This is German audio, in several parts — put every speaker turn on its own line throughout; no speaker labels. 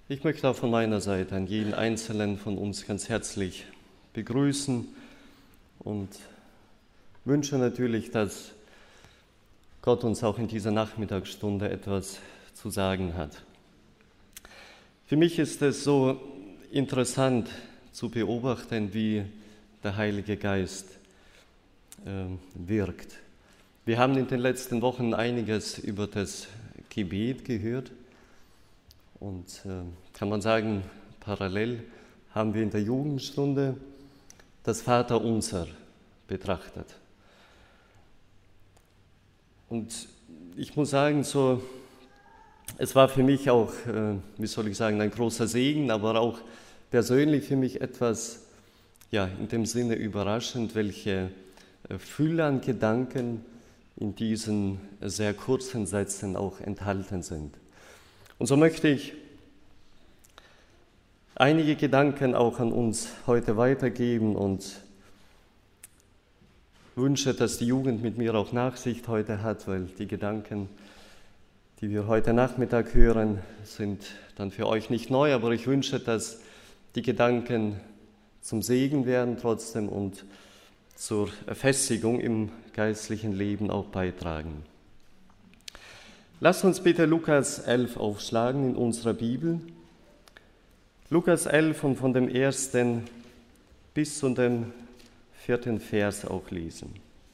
Ich möchte auch von meiner Seite an jeden Einzelnen von uns ganz herzlich begrüßen und wünsche natürlich, dass Gott uns auch in dieser Nachmittagsstunde etwas zu sagen hat. Für mich ist es so interessant zu beobachten, wie der Heilige Geist wirkt. Wir haben in den letzten Wochen einiges über das Gebet gehört und kann man sagen, parallel haben wir in der Jugendstunde das Vaterunser betrachtet. Und ich muss sagen, es war für mich auch, ein großer Segen, aber auch persönlich für mich etwas, in dem Sinne überraschend, welche Fülle an Gedanken in diesen sehr kurzen Sätzen auch enthalten sind. Und so möchte ich einige Gedanken auch an uns heute weitergeben und wünsche, dass die Jugend mit mir auch Nachsicht heute hat, weil die Gedanken, die wir heute Nachmittag hören, sind dann für euch nicht neu, aber ich wünsche, dass die Gedanken zum Segen werden trotzdem und zur Festigung im geistlichen Leben auch beitragen. Lasst uns bitte Lukas 11 aufschlagen in unserer Bibel. Lukas 11 und von dem 1. bis zu dem 4. Vers auch lesen.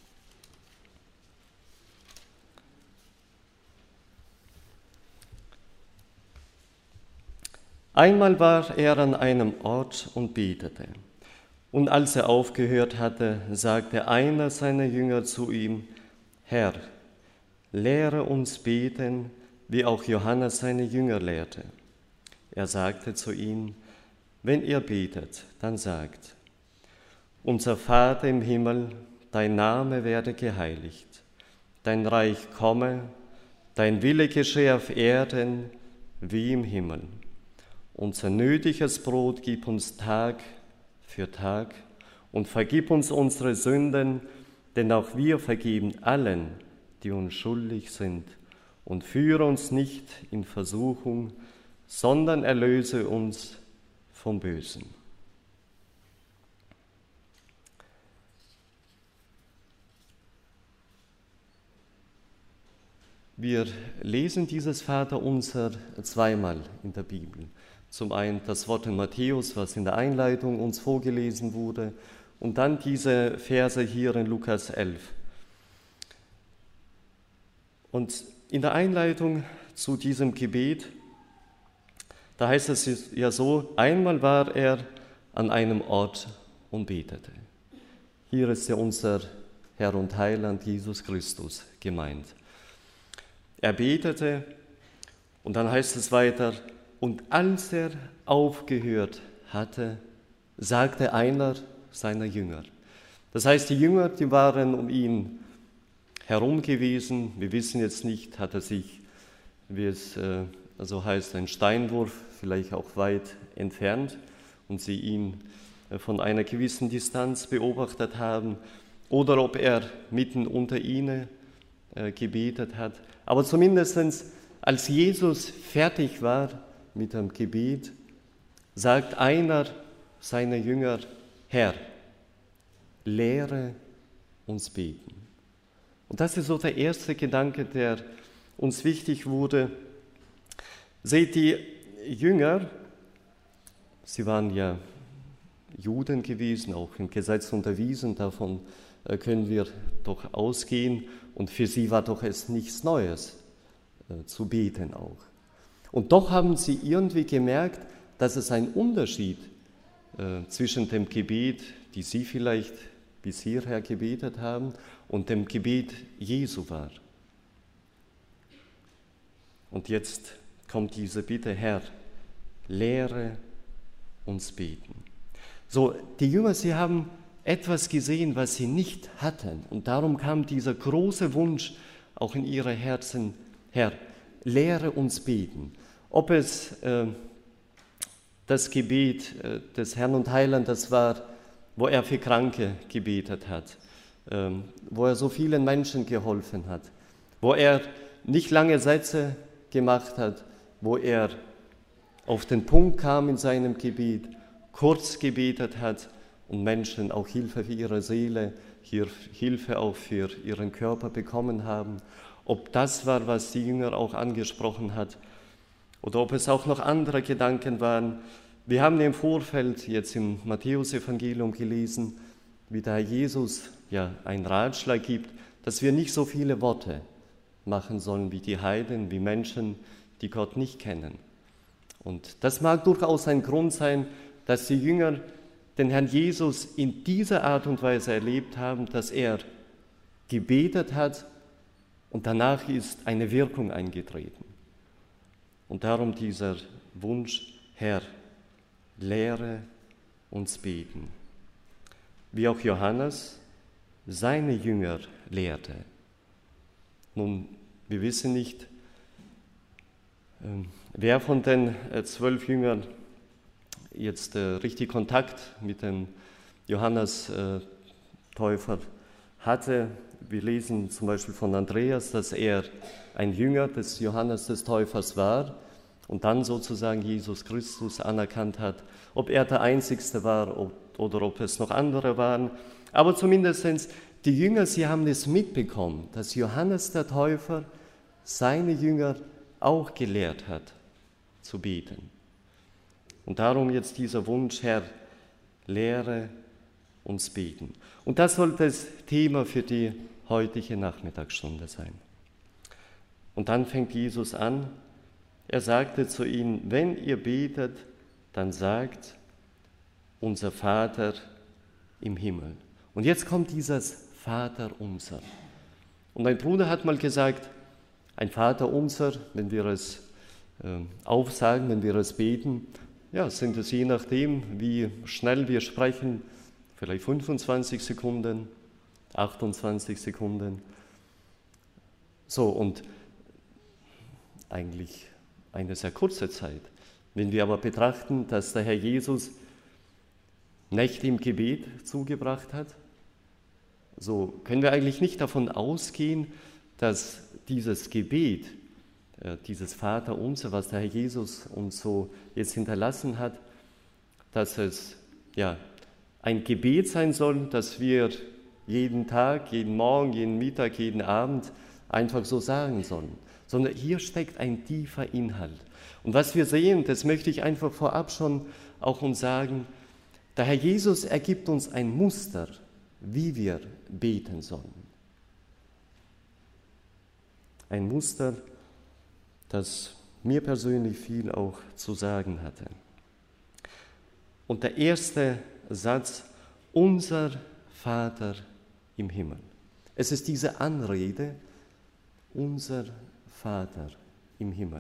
Einmal war er an einem Ort und betete. Und als er aufgehört hatte, sagte einer seiner Jünger zu ihm: Herr, lehre uns beten, wie auch Johannes seine Jünger lehrte. Er sagte zu ihm: Wenn ihr betet, dann sagt: Unser Vater im Himmel, dein Name werde geheiligt, dein Reich komme, dein Wille geschehe auf Erden wie im Himmel. Unser nötiges Brot gib uns Tag für Tag und vergib uns unsere Sünden, denn auch wir vergeben allen, die uns schuldig sind. Und führe uns nicht in Versuchung, sondern erlöse uns vom Bösen. Wir lesen dieses Vaterunser zweimal in der Bibel. Zum einen das Wort in Matthäus, was in der Einleitung uns vorgelesen wurde, und dann diese Verse hier in Lukas 11. Und in der Einleitung zu diesem Gebet, da heißt es ja so: Einmal war er an einem Ort und betete. Hier ist ja unser Herr und Heiland Jesus Christus gemeint. Er betete und dann heißt es weiter: Und als er aufgehört hatte, sagte einer seiner Jünger. Das heißt, die Jünger, die waren um ihn herum gewesen. Wir wissen jetzt nicht, hat er sich, wie es heißt, ein Steinwurf, vielleicht auch weit entfernt und sie ihn von einer gewissen Distanz beobachtet haben, oder ob er mitten unter ihnen gebetet hat. Aber zumindest als Jesus fertig war mit dem Gebet, sagt einer seiner Jünger: Herr, lehre uns beten. Und das ist so der erste Gedanke, der uns wichtig wurde. Seht, die Jünger, sie waren ja Juden gewesen, auch im Gesetz unterwiesen, davon können wir doch ausgehen. Und für sie war doch es nichts Neues zu beten auch. Und doch haben sie irgendwie gemerkt, dass es ein Unterschied zwischen dem Gebet, die sie vielleicht bis hierher gebetet haben, und dem Gebet Jesu war. Und jetzt kommt diese Bitte: Herr, lehre uns beten. So, die Jünger, sie haben etwas gesehen, was sie nicht hatten. Und darum kam dieser große Wunsch auch in ihre Herzen: Herr, lehre uns beten. Ob es das Gebet des Herrn und Heilandes war, wo er für Kranke gebetet hat, wo er so vielen Menschen geholfen hat, wo er nicht lange Sätze gemacht hat, wo er auf den Punkt kam in seinem Gebet, kurz gebetet hat und Menschen auch Hilfe für ihre Seele, Hilfe auch für ihren Körper bekommen haben. Ob das war, was die Jünger auch angesprochen hat, oder ob es auch noch andere Gedanken waren. Wir haben im Vorfeld jetzt im Matthäusevangelium gelesen, wie der Herr Jesus einen Ratschlag gibt, dass wir nicht so viele Worte machen sollen wie die Heiden, wie Menschen, die Gott nicht kennen. Und das mag durchaus ein Grund sein, dass die Jünger den Herrn Jesus in dieser Art und Weise erlebt haben, dass er gebetet hat und danach ist eine Wirkung eingetreten. Und darum dieser Wunsch, Herr, lehre uns beten. Wie auch Johannes seine Jünger lehrte. Nun, wir wissen nicht, wer von den 12 Jüngern jetzt richtig Kontakt mit dem Johannes Täufer hatte. Wir lesen zum Beispiel von Andreas, dass er ein Jünger des Johannes des Täufers war und dann sozusagen Jesus Christus anerkannt hat. Ob er der Einzigste war oder ob es noch andere waren. Aber zumindest die Jünger, sie haben es mitbekommen, dass Johannes der Täufer seine Jünger auch gelehrt hat, zu beten. Und darum jetzt dieser Wunsch, Herr, lehre uns beten. Und das soll das Thema für die heutige Nachmittagsstunde sein. Und dann fängt Jesus an, er sagte zu ihnen, wenn ihr betet, dann sagt, unser Vater im Himmel. Und jetzt kommt dieses Vater unser. Und ein Bruder hat mal gesagt, ein Vater unser, wenn wir es aufsagen, wenn wir es beten, sind es je nachdem, wie schnell wir sprechen, vielleicht 25 Sekunden, 28 Sekunden. So, und eigentlich eine sehr kurze Zeit. Wenn wir aber betrachten, dass der Herr Jesus Nächte im Gebet zugebracht hat, so können wir eigentlich nicht davon ausgehen, dass dieses Gebet, dieses Vaterunser, was der Herr Jesus uns so jetzt hinterlassen hat, dass es ein Gebet sein soll, das wir jeden Tag, jeden Morgen, jeden Mittag, jeden Abend einfach so sagen sollen. Sondern hier steckt ein tiefer Inhalt. Und was wir sehen, das möchte ich einfach vorab schon auch uns sagen, der Herr Jesus ergibt uns ein Muster, wie wir beten sollen. Ein Muster, das mir persönlich viel auch zu sagen hatte. Und der erste Satz, unser Vater im Himmel. Es ist diese Anrede, unser Vater im Himmel.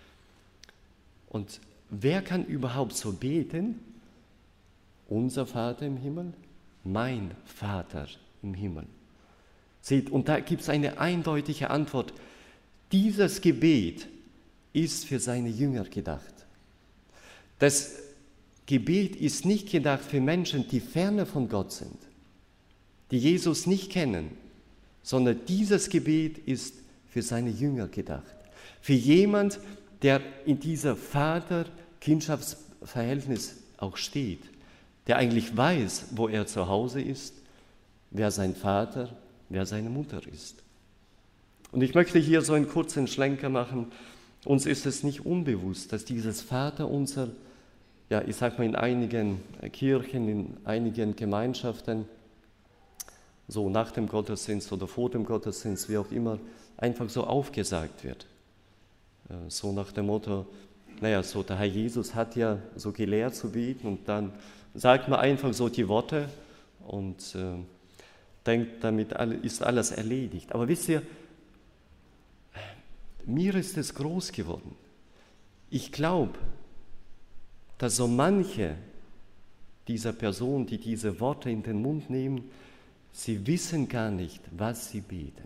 Und wer kann überhaupt so beten? Unser Vater im Himmel, mein Vater im Himmel. Seht, und da gibt es eine eindeutige Antwort. Dieses Gebet ist für seine Jünger gedacht. Das Gebet ist nicht gedacht für Menschen, die ferne von Gott sind, die Jesus nicht kennen, sondern dieses Gebet ist für seine Jünger gedacht. Für jemand, der in dieser Vater-Kindschaftsverhältnis auch steht, der eigentlich weiß, wo er zu Hause ist, wer sein Vater, wer seine Mutter ist. Und ich möchte hier so einen kurzen Schlenker machen. Uns ist es nicht unbewusst, dass dieses Vaterunser, ich sag mal in einigen Kirchen, in einigen Gemeinschaften, so nach dem Gottesdienst oder vor dem Gottesdienst, wie auch immer, einfach so aufgesagt wird. So nach dem Motto, so der Herr Jesus hat ja so gelehrt zu beten und dann sagt man einfach so die Worte und denkt, damit ist alles erledigt. Aber wisst ihr, mir ist es groß geworden. Ich glaube, dass so manche dieser Personen, die diese Worte in den Mund nehmen, sie wissen gar nicht, was sie beten.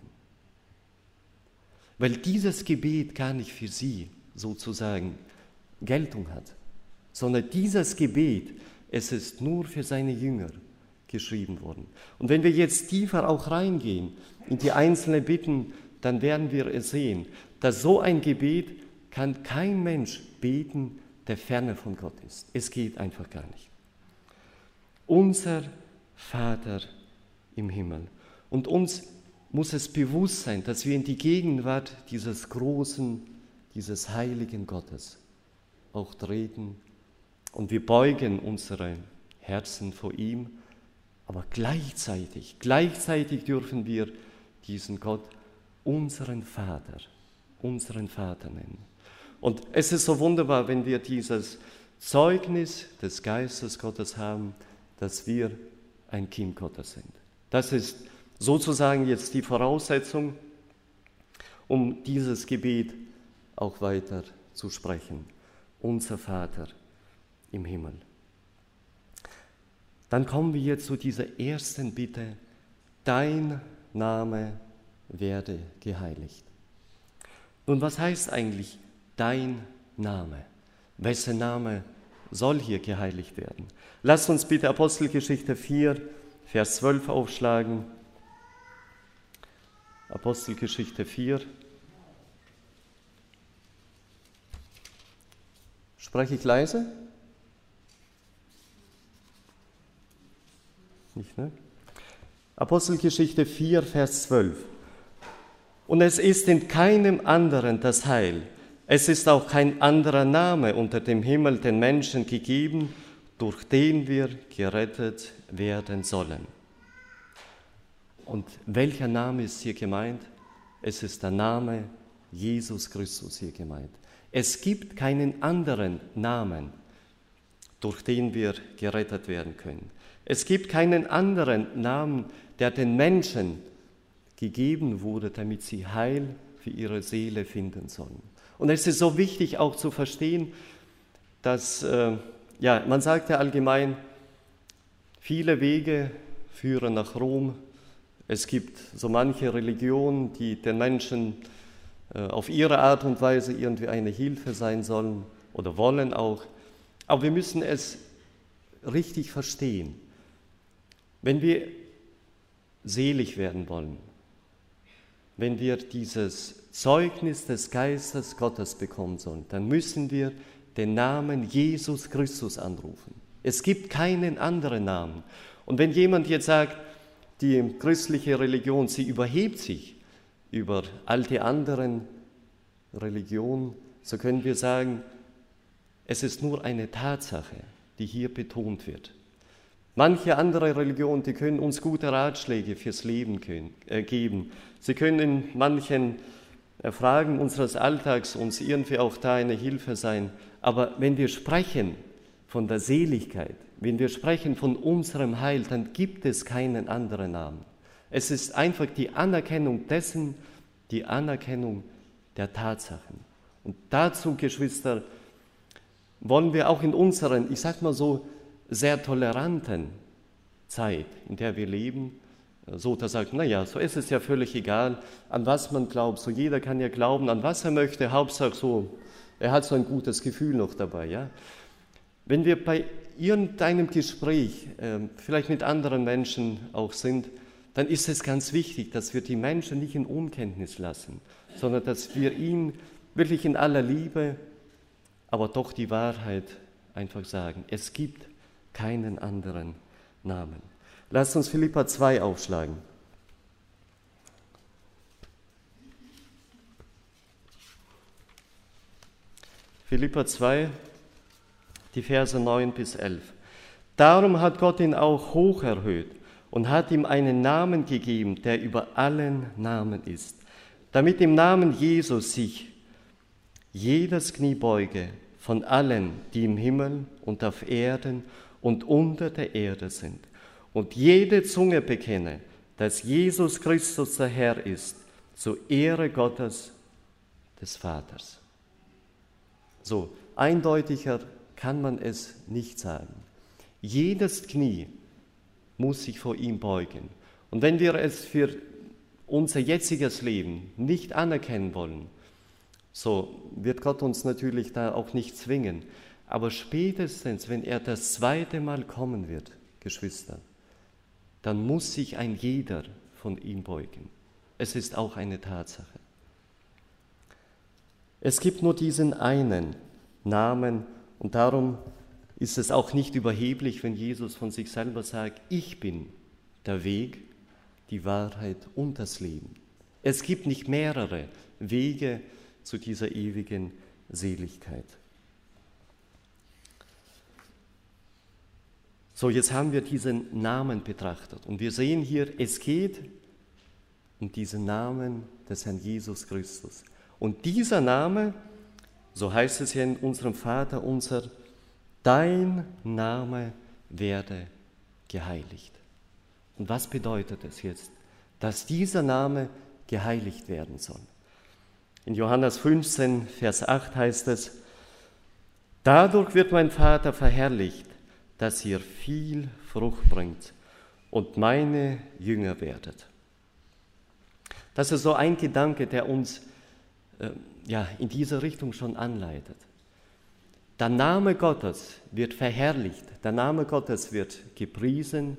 Weil dieses Gebet gar nicht für sie sozusagen Geltung hat, sondern dieses Gebet, es ist nur für seine Jünger geschrieben worden. Und wenn wir jetzt tiefer auch reingehen in die einzelnen Bitten, dann werden wir es sehen, dass so ein Gebet kann kein Mensch beten, der ferne von Gott ist. Es geht einfach gar nicht. Unser Vater im Himmel. Und uns muss es bewusst sein, dass wir in die Gegenwart dieses großen, dieses heiligen Gottes auch treten. Und wir beugen unsere Herzen vor ihm, aber gleichzeitig dürfen wir diesen Gott unseren Vater nennen. Und es ist so wunderbar, wenn wir dieses Zeugnis des Geistes Gottes haben, dass wir ein Kind Gottes sind. Das ist sozusagen jetzt die Voraussetzung, um dieses Gebet auch weiter zu sprechen. Unser Vater im Himmel. Dann kommen wir jetzt zu dieser ersten Bitte: Dein Name werde geheiligt. Nun, was heißt eigentlich dein Name? Wessen Name soll hier geheiligt werden? Lasst uns bitte Apostelgeschichte 4, Vers 12 aufschlagen. Apostelgeschichte 4. Spreche ich leise? Nicht, ne? Apostelgeschichte 4, Vers 12. Und es ist in keinem anderen das Heil. Es ist auch kein anderer Name unter dem Himmel den Menschen gegeben, durch den wir gerettet werden sollen. Und welcher Name ist hier gemeint? Es ist der Name Jesus Christus hier gemeint. Es gibt keinen anderen Namen, durch den wir gerettet werden können. Es gibt keinen anderen Namen, der den Menschen gegeben wurde, damit sie Heil für ihre Seele finden sollen. Und es ist so wichtig auch zu verstehen, dass, man sagt ja allgemein, viele Wege führen nach Rom. Es gibt so manche Religionen, die den Menschen auf ihre Art und Weise irgendwie eine Hilfe sein sollen oder wollen auch. Aber wir müssen es richtig verstehen. Wenn wir selig werden wollen, wenn wir dieses Zeugnis des Geistes Gottes bekommen sollen, dann müssen wir den Namen Jesus Christus anrufen. Es gibt keinen anderen Namen. Und wenn jemand jetzt sagt, die christliche Religion, sie überhebt sich über all die anderen Religionen, so können wir sagen, es ist nur eine Tatsache, die hier betont wird. Manche andere Religionen, die können uns gute Ratschläge fürs Leben geben. Sie können in manchen Fragen unseres Alltags uns irgendwie auch da eine Hilfe sein. Aber wenn wir sprechen von der Seligkeit, wenn wir sprechen von unserem Heil, dann gibt es keinen anderen Namen. Es ist einfach die Anerkennung dessen, die Anerkennung der Tatsachen. Und dazu, Geschwister, wollen wir auch in unseren, ich sag mal so, sehr toleranten Zeit, in der wir leben, so da sagt, so ist es ja völlig egal, an was man glaubt, so jeder kann ja glauben, an was er möchte, Hauptsache so, er hat so ein gutes Gefühl noch dabei, ja. Wenn wir bei irgendeinem Gespräch, vielleicht mit anderen Menschen auch sind, dann ist es ganz wichtig, dass wir die Menschen nicht in Unkenntnis lassen, sondern dass wir ihnen wirklich in aller Liebe, aber doch die Wahrheit einfach sagen. Es gibt keinen anderen Namen. Lasst uns Philipper 2 aufschlagen. Philipper 2, die Verse 9 bis 11. Darum hat Gott ihn auch hoch erhöht und hat ihm einen Namen gegeben, der über allen Namen ist, damit im Namen Jesus sich jedes Knie beuge von allen, die im Himmel und auf Erden und unter der Erde sind, und jede Zunge bekenne, dass Jesus Christus der Herr ist, zur Ehre Gottes, des Vaters. So, eindeutiger kann man es nicht sagen. Jedes Knie muss sich vor ihm beugen. Und wenn wir es für unser jetziges Leben nicht anerkennen wollen, so wird Gott uns natürlich da auch nicht zwingen. Aber spätestens, wenn er das zweite Mal kommen wird, Geschwister, dann muss sich ein jeder von ihm beugen. Es ist auch eine Tatsache. Es gibt nur diesen einen Namen Und darum ist es auch nicht überheblich, wenn Jesus von sich selber sagt, ich bin der Weg, die Wahrheit und das Leben. Es gibt nicht mehrere Wege zu dieser ewigen Seligkeit. So, jetzt haben wir diesen Namen betrachtet und wir sehen hier, es geht um diesen Namen des Herrn Jesus Christus. Und dieser Name, so heißt es ja in unserem Vater unser, dein Name werde geheiligt. Und was bedeutet es jetzt, dass dieser Name geheiligt werden soll? In Johannes 15, Vers 8 heißt es, dadurch wird mein Vater verherrlicht, dass ihr viel Frucht bringt und meine Jünger werdet. Das ist so ein Gedanke, der uns in diese Richtung schon anleitet. Der Name Gottes wird verherrlicht, der Name Gottes wird gepriesen,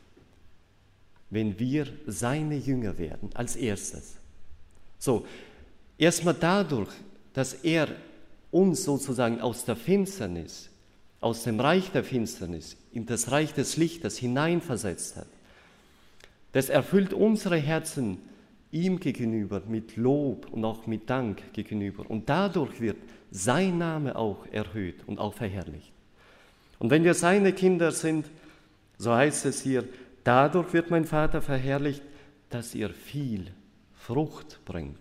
wenn wir seine Jünger werden, als erstes. So, erstmal dadurch, dass er uns sozusagen aus der Finsternis, aus dem Reich der Finsternis in das Reich des Lichtes hineinversetzt hat. Das erfüllt unsere Herzen ihm gegenüber mit Lob und auch mit Dank gegenüber. Und dadurch wird sein Name auch erhöht und auch verherrlicht. Und wenn wir seine Kinder sind, so heißt es hier, dadurch wird mein Vater verherrlicht, dass ihr viel Frucht bringt.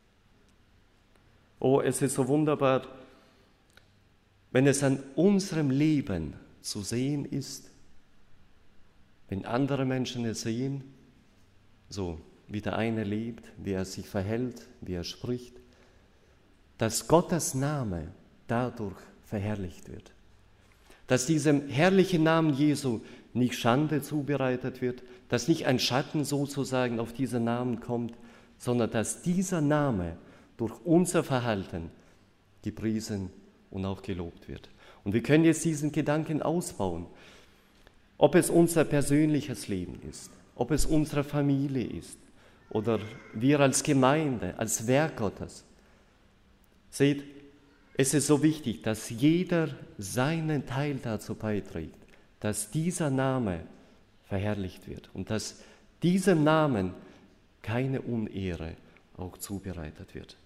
Oh, es ist so wunderbar, wenn es an unserem Leben zu sehen ist, wenn andere Menschen es sehen, so wie der eine lebt, wie er sich verhält, wie er spricht, dass Gottes Name dadurch verherrlicht wird. Dass diesem herrlichen Namen Jesu nicht Schande zubereitet wird, dass nicht ein Schatten sozusagen auf diesen Namen kommt, sondern dass dieser Name durch unser Verhalten gepriesen und auch gelobt wird. Und wir können jetzt diesen Gedanken ausbauen, ob es unser persönliches Leben ist, ob es unsere Familie ist oder wir als Gemeinde, als Werk Gottes. Seht, es ist so wichtig, dass jeder seinen Teil dazu beiträgt, dass dieser Name verherrlicht wird und dass diesem Namen keine Unehre auch zubereitet wird.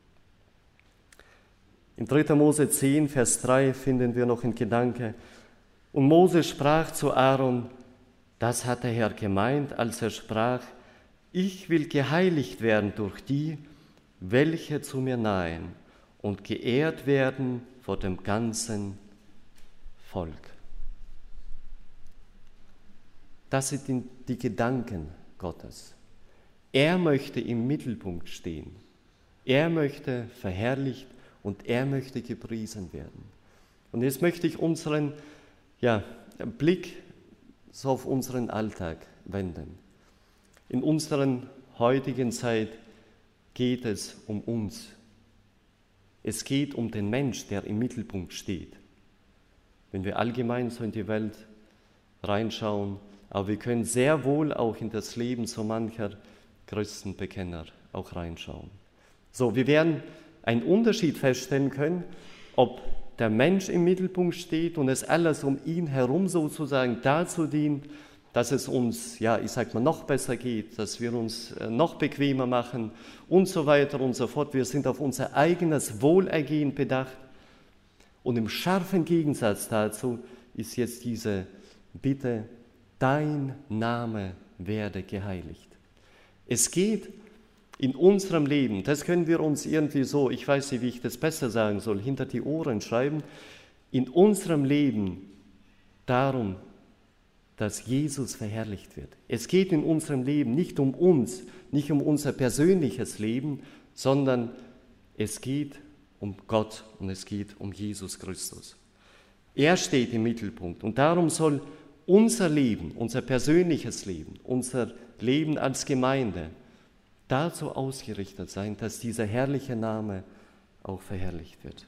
In 3. Mose 10, Vers 3 finden wir noch einen Gedanke. Und Mose sprach zu Aaron, das hat der Herr gemeint, als er sprach, ich will geheiligt werden durch die, welche zu mir nahen und geehrt werden vor dem ganzen Volk. Das sind die Gedanken Gottes. Er möchte im Mittelpunkt stehen. Er möchte verherrlicht und er möchte gepriesen werden. Und jetzt möchte ich unseren Blick so auf unseren Alltag wenden. In unserer heutigen Zeit geht es um uns. Es geht um den Mensch, der im Mittelpunkt steht. Wenn wir allgemein so in die Welt reinschauen, aber wir können sehr wohl auch in das Leben so mancher Christenbekenner auch reinschauen. So, wir werden einen Unterschied feststellen können, ob der Mensch im Mittelpunkt steht und es alles um ihn herum sozusagen dazu dient, dass es uns, noch besser geht, dass wir uns noch bequemer machen und so weiter und so fort. Wir sind auf unser eigenes Wohlergehen bedacht. Und im scharfen Gegensatz dazu ist jetzt diese Bitte, dein Name werde geheiligt. Es geht in unserem Leben, das können wir uns irgendwie so, ich weiß nicht, wie ich das besser sagen soll, hinter die Ohren schreiben, in unserem Leben darum, dass Jesus verherrlicht wird. Es geht in unserem Leben nicht um uns, nicht um unser persönliches Leben, sondern es geht um Gott und es geht um Jesus Christus. Er steht im Mittelpunkt und darum soll unser Leben, unser persönliches Leben, unser Leben als Gemeinde dazu ausgerichtet sein, dass dieser herrliche Name auch verherrlicht wird.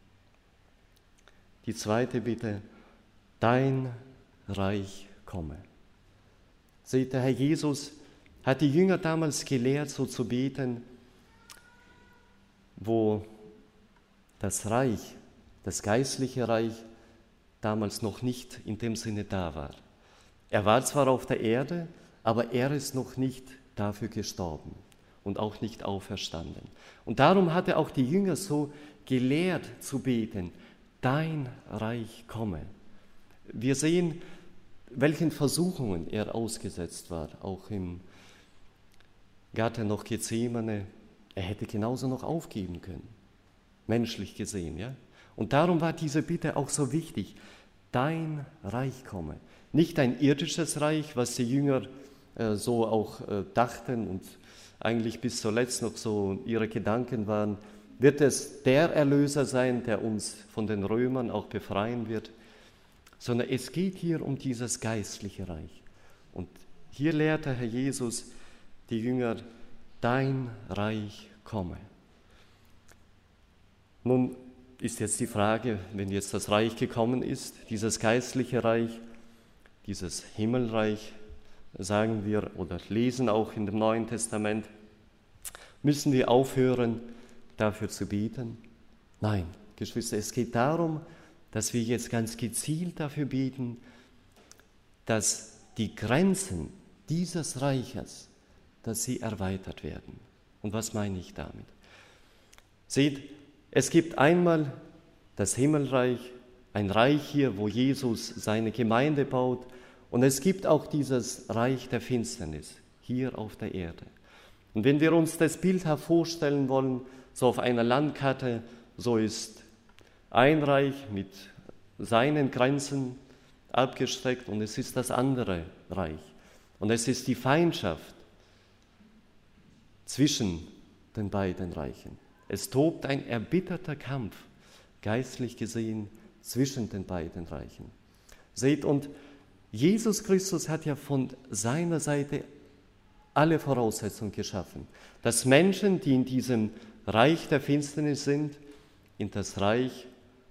Die zweite Bitte, dein Reich komme. Seht, der Herr Jesus hat die Jünger damals gelehrt, so zu beten, wo das Reich das geistliche Reich damals noch nicht in dem Sinne da war. Er war zwar auf der Erde, aber er ist noch nicht dafür gestorben und auch nicht auferstanden. Und darum hat er auch die Jünger so gelehrt zu beten, dein Reich komme. Wir sehen, welchen Versuchungen er ausgesetzt war, auch im Garten noch Gethsemane. Er hätte genauso noch aufgeben können, menschlich gesehen. Ja? Und darum war diese Bitte auch so wichtig, dein Reich komme. Nicht ein irdisches Reich, was die Jünger so auch dachten und eigentlich bis zuletzt noch so ihre Gedanken waren, wird es der Erlöser sein, der uns von den Römern auch befreien wird, sondern es geht hier um dieses geistliche Reich. Und hier lehrt der Herr Jesus die Jünger, dein Reich komme. Nun ist jetzt die Frage, wenn jetzt das Reich gekommen ist, dieses geistliche Reich, dieses Himmelreich, sagen wir oder lesen auch in dem Neuen Testament, müssen wir aufhören, dafür zu beten? Nein, Geschwister, es geht darum, dass wir jetzt ganz gezielt dafür beten, dass die Grenzen dieses Reiches, dass sie erweitert werden. Und was meine ich damit? Seht, es gibt einmal das Himmelreich, ein Reich hier, wo Jesus seine Gemeinde baut, und es gibt auch dieses Reich der Finsternis hier auf der Erde. Und wenn wir uns das bildhaft vorstellen wollen, so auf einer Landkarte, so ist ein Reich mit seinen Grenzen abgestreckt und es ist das andere Reich. Und es ist die Feindschaft zwischen den beiden Reichen. Es tobt ein erbitterter Kampf, geistlich gesehen, zwischen den beiden Reichen. Seht, und Jesus Christus hat ja von seiner Seite alle Voraussetzungen geschaffen, dass Menschen, die in diesem Reich der Finsternis sind, in das Reich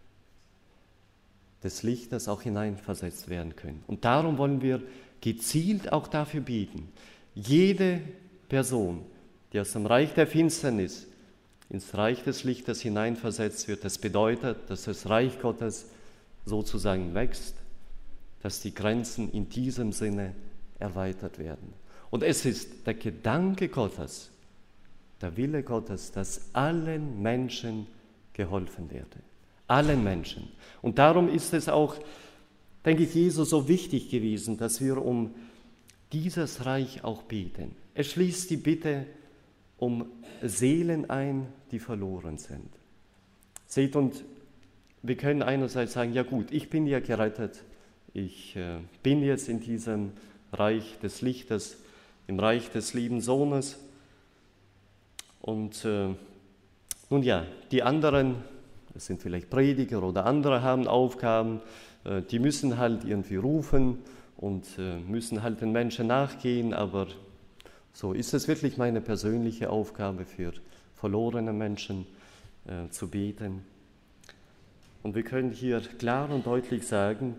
des Lichtes auch hineinversetzt werden können. Und darum wollen wir gezielt auch dafür beten, jede Person, die aus dem Reich der Finsternis ins Reich des Lichtes hineinversetzt wird, das bedeutet, dass das Reich Gottes sozusagen wächst, dass die Grenzen in diesem Sinne erweitert werden. Und es ist der Gedanke Gottes, der Wille Gottes, dass allen Menschen geholfen werde. Allen Menschen. Und darum ist es auch, denke ich, Jesus so wichtig gewesen, dass wir um dieses Reich auch beten. Er schließt die Bitte um Seelen ein, die verloren sind. Seht, und wir können einerseits sagen, ja gut, ich bin ja gerettet, ich bin jetzt in diesem Reich des Lichtes, im Reich des lieben Sohnes. Und nun ja, die anderen, es sind vielleicht Prediger oder andere, haben Aufgaben, die müssen halt irgendwie rufen und müssen halt den Menschen nachgehen, aber so ist es wirklich meine persönliche Aufgabe, für verlorene Menschen zu beten. Und wir können hier klar und deutlich sagen,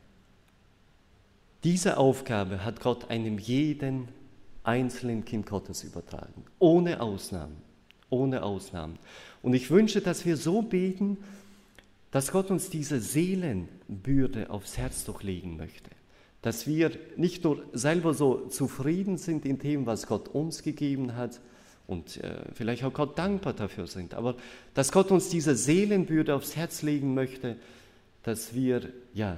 diese Aufgabe hat Gott einem jeden einzelnen Kind Gottes übertragen, ohne Ausnahmen, ohne Ausnahmen. Und ich wünsche, dass wir so beten, dass Gott uns diese Seelenbürde aufs Herz durchlegen möchte. Dass wir nicht nur selber so zufrieden sind in dem, was Gott uns gegeben hat und vielleicht auch Gott dankbar dafür sind, aber dass Gott uns diese Seelenbürde aufs Herz legen möchte, dass wir, ja,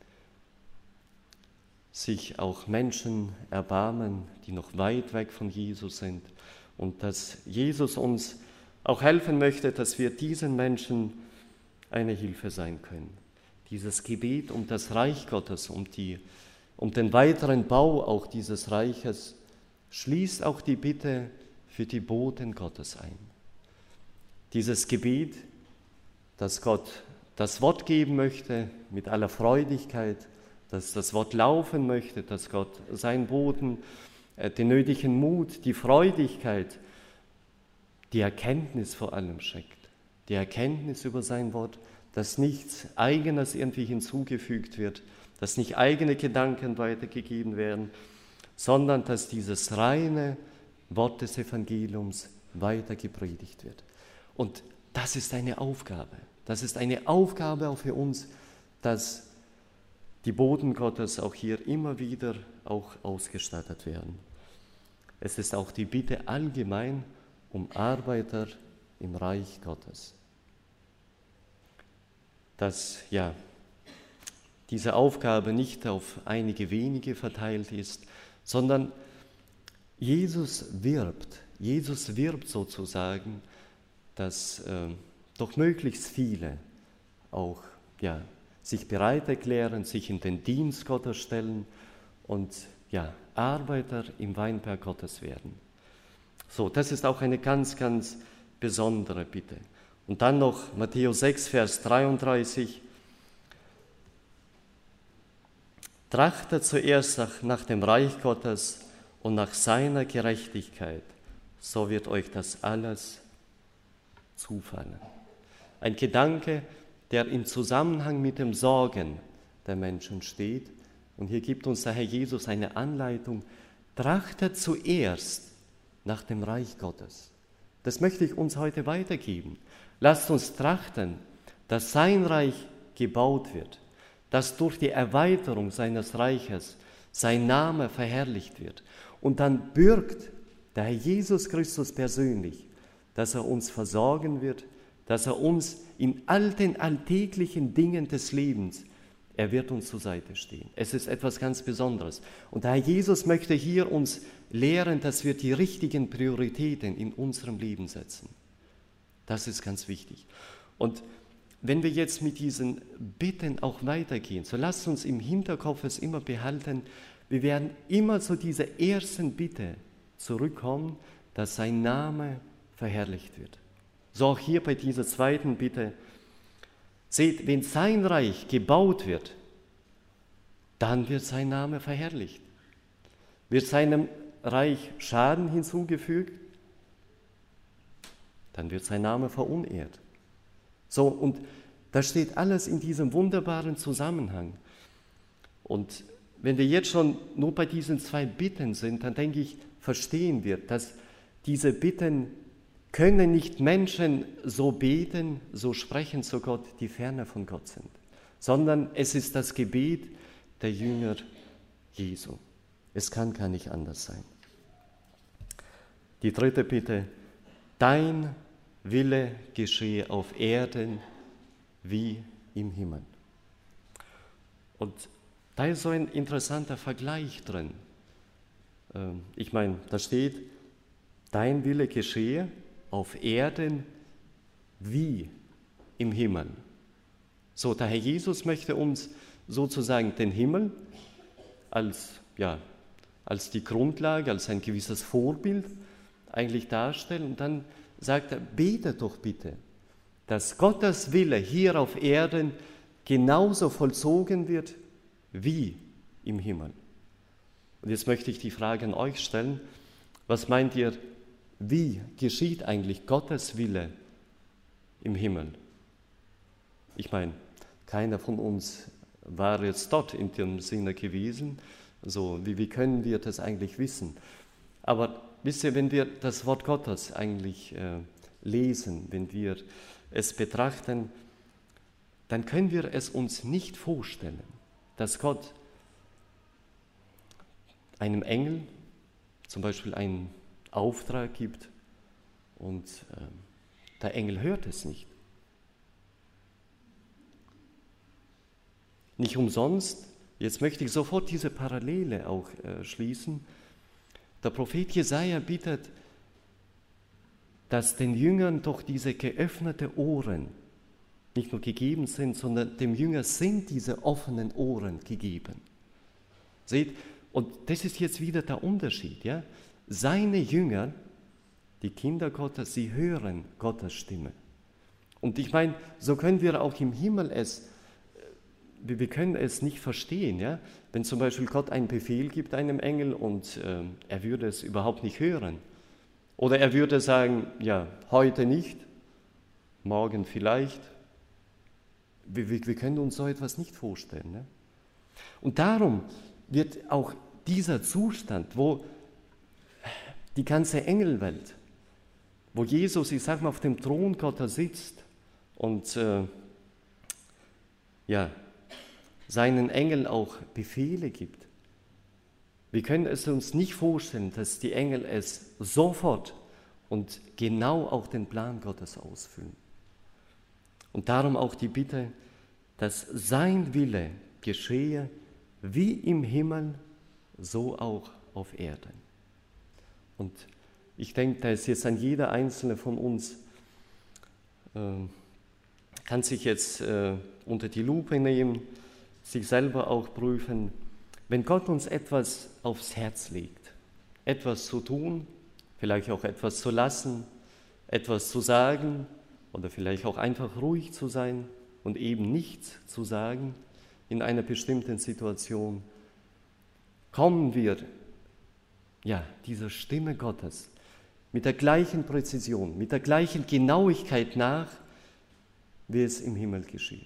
sich auch Menschen erbarmen, die noch weit weg von Jesus sind und dass Jesus uns auch helfen möchte, dass wir diesen Menschen eine Hilfe sein können. Dieses Gebet um das Reich Gottes, um den weiteren Bau auch dieses Reiches, schließt auch die Bitte für die Boten Gottes ein. Dieses Gebet, dass Gott das Wort geben möchte mit aller Freudigkeit, dass das Wort laufen möchte, dass Gott seinen Boten den nötigen Mut, die Freudigkeit, die Erkenntnis vor allem schenkt. Die Erkenntnis über sein Wort, dass nichts Eigenes irgendwie hinzugefügt wird, dass nicht eigene Gedanken weitergegeben werden, sondern dass dieses reine Wort des Evangeliums weiter gepredigt wird. Und das ist eine Aufgabe. Das ist eine Aufgabe auch für uns, dass die Boten Gottes auch hier immer wieder auch ausgestattet werden. Es ist auch die Bitte allgemein um Arbeiter im Reich Gottes. Dass diese Aufgabe nicht auf einige wenige verteilt ist, sondern Jesus wirbt sozusagen, dass doch möglichst viele auch sich bereit erklären, sich in den Dienst Gottes stellen und Arbeiter im Weinberg Gottes werden. So, das ist auch eine ganz, ganz besondere Bitte. Und dann noch Matthäus 6, Vers 33. Trachtet zuerst nach dem Reich Gottes und nach seiner Gerechtigkeit, so wird euch das alles zufallen. Ein Gedanke, der im Zusammenhang mit dem Sorgen der Menschen steht. Und hier gibt uns der Herr Jesus eine Anleitung. Trachtet zuerst nach dem Reich Gottes. Das möchte ich uns heute weitergeben. Lasst uns trachten, dass sein Reich gebaut wird, dass durch die Erweiterung seines Reiches sein Name verherrlicht wird. Und dann bürgt der Herr Jesus Christus persönlich, dass er uns versorgen wird, dass er uns in all den alltäglichen Dingen des Lebens, er wird uns zur Seite stehen. Es ist etwas ganz Besonderes. Und der Herr Jesus möchte hier uns lehren, dass wir die richtigen Prioritäten in unserem Leben setzen. Das ist ganz wichtig. Und wenn wir jetzt mit diesen Bitten auch weitergehen, so lasst uns im Hinterkopf es immer behalten, wir werden immer zu dieser ersten Bitte zurückkommen, dass sein Name verherrlicht wird. So auch hier bei dieser zweiten Bitte. Seht, wenn sein Reich gebaut wird, dann wird sein Name verherrlicht. Wird seinem Reich Schaden hinzugefügt, dann wird sein Name verunehrt. So, und das steht alles in diesem wunderbaren Zusammenhang. Und wenn wir jetzt schon nur bei diesen zwei Bitten sind, dann denke ich, verstehen wir, dass diese Bitten können nicht Menschen so beten, so sprechen zu Gott, die ferne von Gott sind, sondern es ist das Gebet der Jünger Jesu. Es kann gar nicht anders sein. Die dritte Bitte, dein Wille geschehe auf Erden wie im Himmel. Und da ist so ein interessanter Vergleich drin. Ich meine, da steht, dein Wille geschehe auf Erden wie im Himmel. So, der Herr Jesus möchte uns sozusagen den Himmel als die Grundlage, als ein gewisses Vorbild eigentlich darstellen. Und dann sagt er, bete doch bitte, dass Gottes Wille hier auf Erden genauso vollzogen wird wie im Himmel. Und jetzt möchte ich die Frage an euch stellen, was meint ihr, wie geschieht eigentlich Gottes Wille im Himmel? Ich meine, keiner von uns war jetzt dort in dem Sinne gewesen. Also, wie können wir das eigentlich wissen? Aber wisst ihr, wenn wir das Wort Gottes eigentlich lesen, wenn wir es betrachten, dann können wir es uns nicht vorstellen, dass Gott einem Engel zum Beispiel einen Auftrag gibt und der Engel hört es nicht. Nicht umsonst, jetzt möchte ich sofort diese Parallele auch schließen, der Prophet Jesaja bittet, dass den Jüngern doch diese geöffnete Ohren nicht nur gegeben sind, sondern dem Jünger sind diese offenen Ohren gegeben. Seht, und das ist jetzt wieder der Unterschied, ja? Seine Jünger, die Kinder Gottes, sie hören Gottes Stimme. Und ich meine, so können wir auch im Himmel wir können es nicht verstehen, ja? Wenn zum Beispiel Gott einen Befehl gibt einem Engel und er würde es überhaupt nicht hören. Oder er würde sagen, ja, heute nicht, morgen vielleicht. Wir können uns so etwas nicht vorstellen. Ne? Und darum wird auch dieser Zustand, wo die ganze Engelwelt, wo Jesus, ich sage mal, auf dem Thron Gottes sitzt und seinen Engeln auch Befehle gibt. Wir können es uns nicht vorstellen, dass die Engel es sofort und genau auch den Plan Gottes ausfüllen. Und darum auch die Bitte, dass sein Wille geschehe, wie im Himmel, so auch auf Erden. Und ich denke, da ist jetzt an jeder Einzelne von uns, kann sich jetzt unter die Lupe nehmen, sich selber auch prüfen, wenn Gott uns etwas aufs Herz legt, etwas zu tun, vielleicht auch etwas zu lassen, etwas zu sagen oder vielleicht auch einfach ruhig zu sein und eben nichts zu sagen in einer bestimmten Situation, kommen wir dieser Stimme Gottes mit der gleichen Präzision, mit der gleichen Genauigkeit nach, wie es im Himmel geschieht.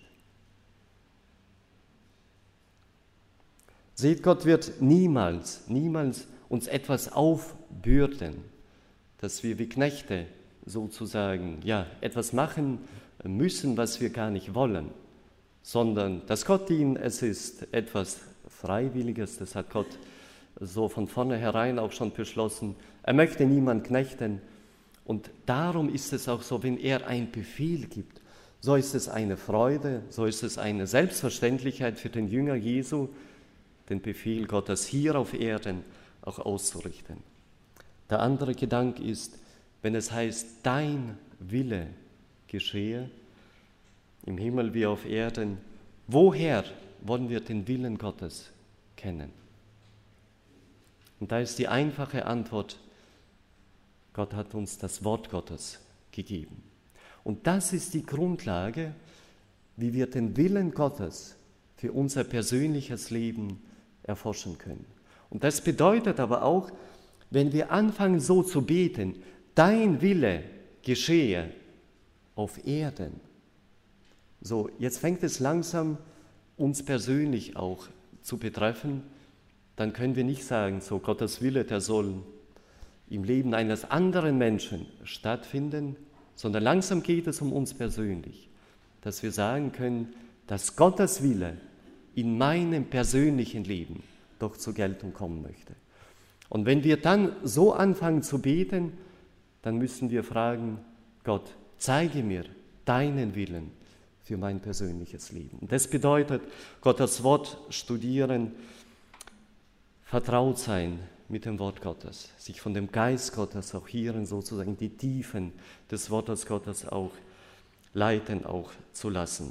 Seht, Gott wird niemals uns etwas aufbürden, dass wir wie Knechte sozusagen etwas machen müssen, was wir gar nicht wollen, sondern das Gottdienen, es ist etwas Freiwilliges, das hat Gott so von vornherein auch schon beschlossen. Er möchte niemand knechten und darum ist es auch so, wenn er einen Befehl gibt, so ist es eine Freude, so ist es eine Selbstverständlichkeit für den Jünger Jesu, den Befehl Gottes hier auf Erden auch auszurichten. Der andere Gedanke ist, wenn es heißt, dein Wille geschehe, im Himmel wie auf Erden, woher wollen wir den Willen Gottes kennen? Und da ist die einfache Antwort, Gott hat uns das Wort Gottes gegeben. Und das ist die Grundlage, wie wir den Willen Gottes für unser persönliches Leben erforschen können. Und das bedeutet aber auch, wenn wir anfangen so zu beten, dein Wille geschehe auf Erden. So, jetzt fängt es langsam uns persönlich auch zu betreffen, dann können wir nicht sagen, so Gottes Wille, der soll im Leben eines anderen Menschen stattfinden, sondern langsam geht es um uns persönlich, dass wir sagen können, dass Gottes Wille in meinem persönlichen Leben doch zur Geltung kommen möchte. Und wenn wir dann so anfangen zu beten, dann müssen wir fragen, Gott, zeige mir deinen Willen für mein persönliches Leben. Und das bedeutet, Gottes Wort studieren, vertraut sein mit dem Wort Gottes, sich von dem Geist Gottes auch hierin sozusagen die Tiefen des Wortes Gottes auch leiten, auch zu lassen.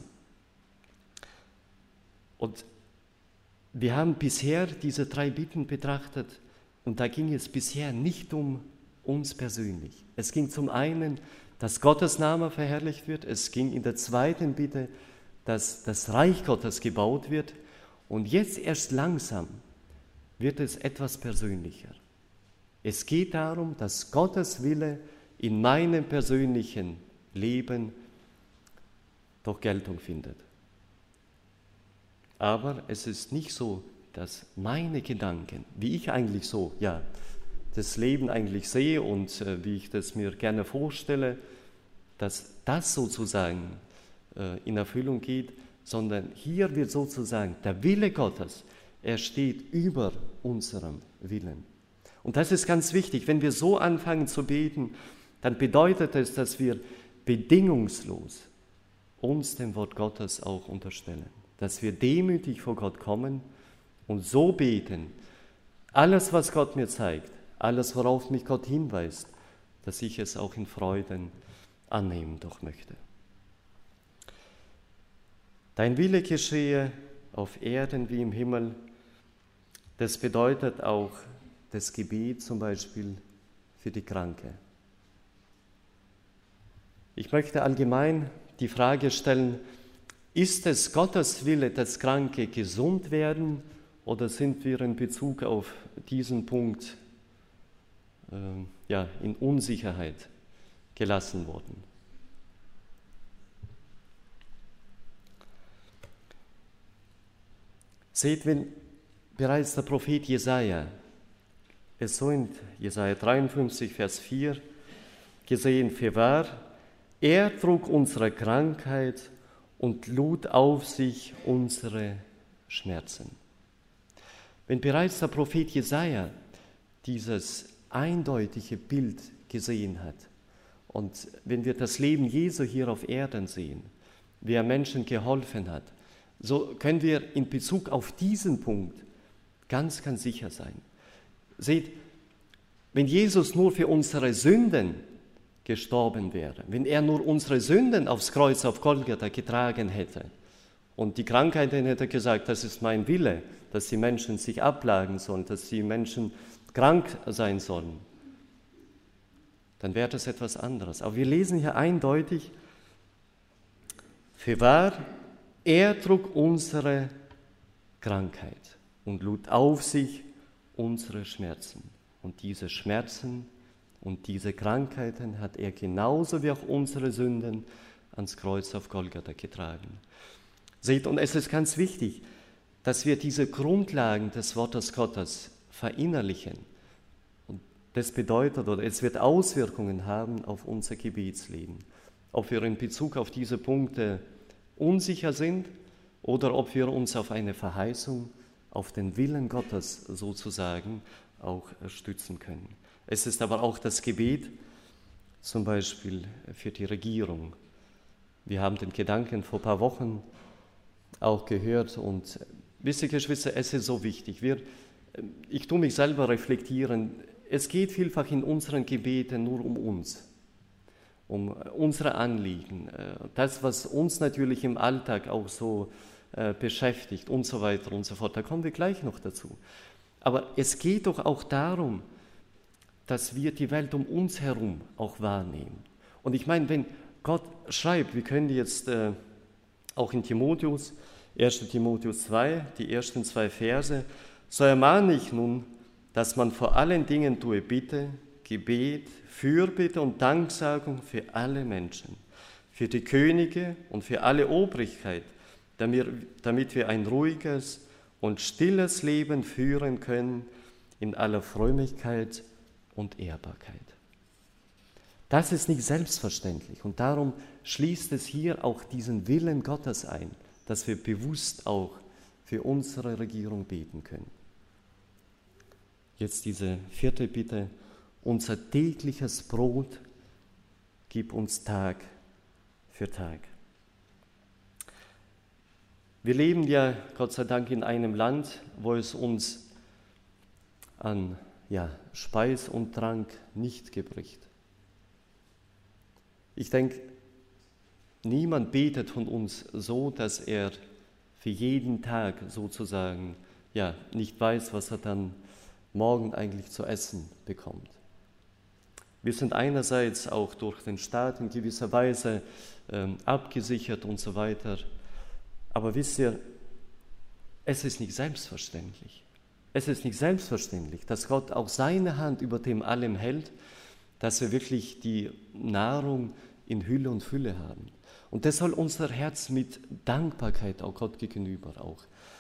Und wir haben bisher diese 3 Bitten betrachtet und da ging es bisher nicht um uns persönlich. Es ging zum einen, dass Gottes Name verherrlicht wird. Es ging in der zweiten Bitte, dass das Reich Gottes gebaut wird. Und jetzt erst langsam wird es etwas persönlicher. Es geht darum, dass Gottes Wille in meinem persönlichen Leben doch Geltung findet. Aber es ist nicht so, dass meine Gedanken, wie ich eigentlich so, das Leben eigentlich sehe und wie ich das mir gerne vorstelle, dass das sozusagen in Erfüllung geht, sondern hier wird sozusagen der Wille Gottes, er steht über unserem Willen. Und das ist ganz wichtig, wenn wir so anfangen zu beten, dann bedeutet es, dass wir bedingungslos uns dem Wort Gottes auch unterstellen, dass wir demütig vor Gott kommen und so beten, alles, was Gott mir zeigt, alles, worauf mich Gott hinweist, dass ich es auch in Freuden annehmen doch möchte. Dein Wille geschehe auf Erden wie im Himmel, das bedeutet auch das Gebet zum Beispiel für die Kranke. Ich möchte allgemein die Frage stellen, ist es Gottes Wille, dass Kranke gesund werden, oder sind wir in Bezug auf diesen Punkt in Unsicherheit gelassen worden? Seht, wenn bereits der Prophet Jesaja es so in Jesaja 53, Vers 4 gesehen, fürwahr, Er trug unsere Krankheit und lud auf sich unsere Schmerzen. Wenn bereits der Prophet Jesaja dieses eindeutige Bild gesehen hat und wenn wir das Leben Jesu hier auf Erden sehen, wie er Menschen geholfen hat, so können wir in Bezug auf diesen Punkt ganz, ganz sicher sein. Seht, wenn Jesus nur für unsere Sünden gestorben wäre, wenn er nur unsere Sünden aufs Kreuz auf Golgatha getragen hätte und die Krankheiten hätte gesagt, das ist mein Wille, dass die Menschen sich ablagen sollen, dass die Menschen krank sein sollen, dann wäre das etwas anderes. Aber wir lesen hier eindeutig, fürwahr, er trug unsere Krankheit und lud auf sich unsere Schmerzen. Und diese Schmerzen und diese Krankheiten hat er genauso wie auch unsere Sünden ans Kreuz auf Golgatha getragen. Seht, und es ist ganz wichtig, dass wir diese Grundlagen des Wortes Gottes verinnerlichen. Und das bedeutet, oder es wird Auswirkungen haben auf unser Gebetsleben. Ob wir in Bezug auf diese Punkte unsicher sind oder ob wir uns auf eine Verheißung, auf den Willen Gottes sozusagen auch stützen können. Es ist aber auch das Gebet, zum Beispiel für die Regierung. Wir haben den Gedanken vor ein paar Wochen auch gehört und wisst ihr, Geschwister, es ist so wichtig. Ich tue mich selber reflektieren. Es geht vielfach in unseren Gebeten nur um uns, um unsere Anliegen, das, was uns natürlich im Alltag auch so beschäftigt und so weiter und so fort. Da kommen wir gleich noch dazu. Aber es geht doch auch darum, dass wir die Welt um uns herum auch wahrnehmen. Und ich meine, wenn Gott schreibt, wir können jetzt auch in Timotheus, 1. Timotheus 2, die ersten 2 Verse, so ermahne ich nun, dass man vor allen Dingen tue Bitte, Gebet, Fürbitte und Danksagung für alle Menschen, für die Könige und für alle Obrigkeit, damit wir ein ruhiges und stilles Leben führen können in aller Frömmigkeit und Ehrbarkeit. Das ist nicht selbstverständlich und darum schließt es hier auch diesen Willen Gottes ein, dass wir bewusst auch für unsere Regierung beten können. Jetzt diese 4. Bitte, unser tägliches Brot gib uns Tag für Tag. Wir leben ja, Gott sei Dank, in einem Land, wo es uns an Speis und Trank nicht gebricht. Ich denke, niemand betet von uns so, dass er für jeden Tag sozusagen nicht weiß, was er dann morgen eigentlich zu essen bekommt. Wir sind einerseits auch durch den Staat in gewisser Weise abgesichert und so weiter. Aber wisst ihr, es ist nicht selbstverständlich. Es ist nicht selbstverständlich, dass Gott auch seine Hand über dem allem hält, dass wir wirklich die Nahrung in Hülle und Fülle haben. Und das soll unser Herz mit Dankbarkeit auch Gott gegenüber auch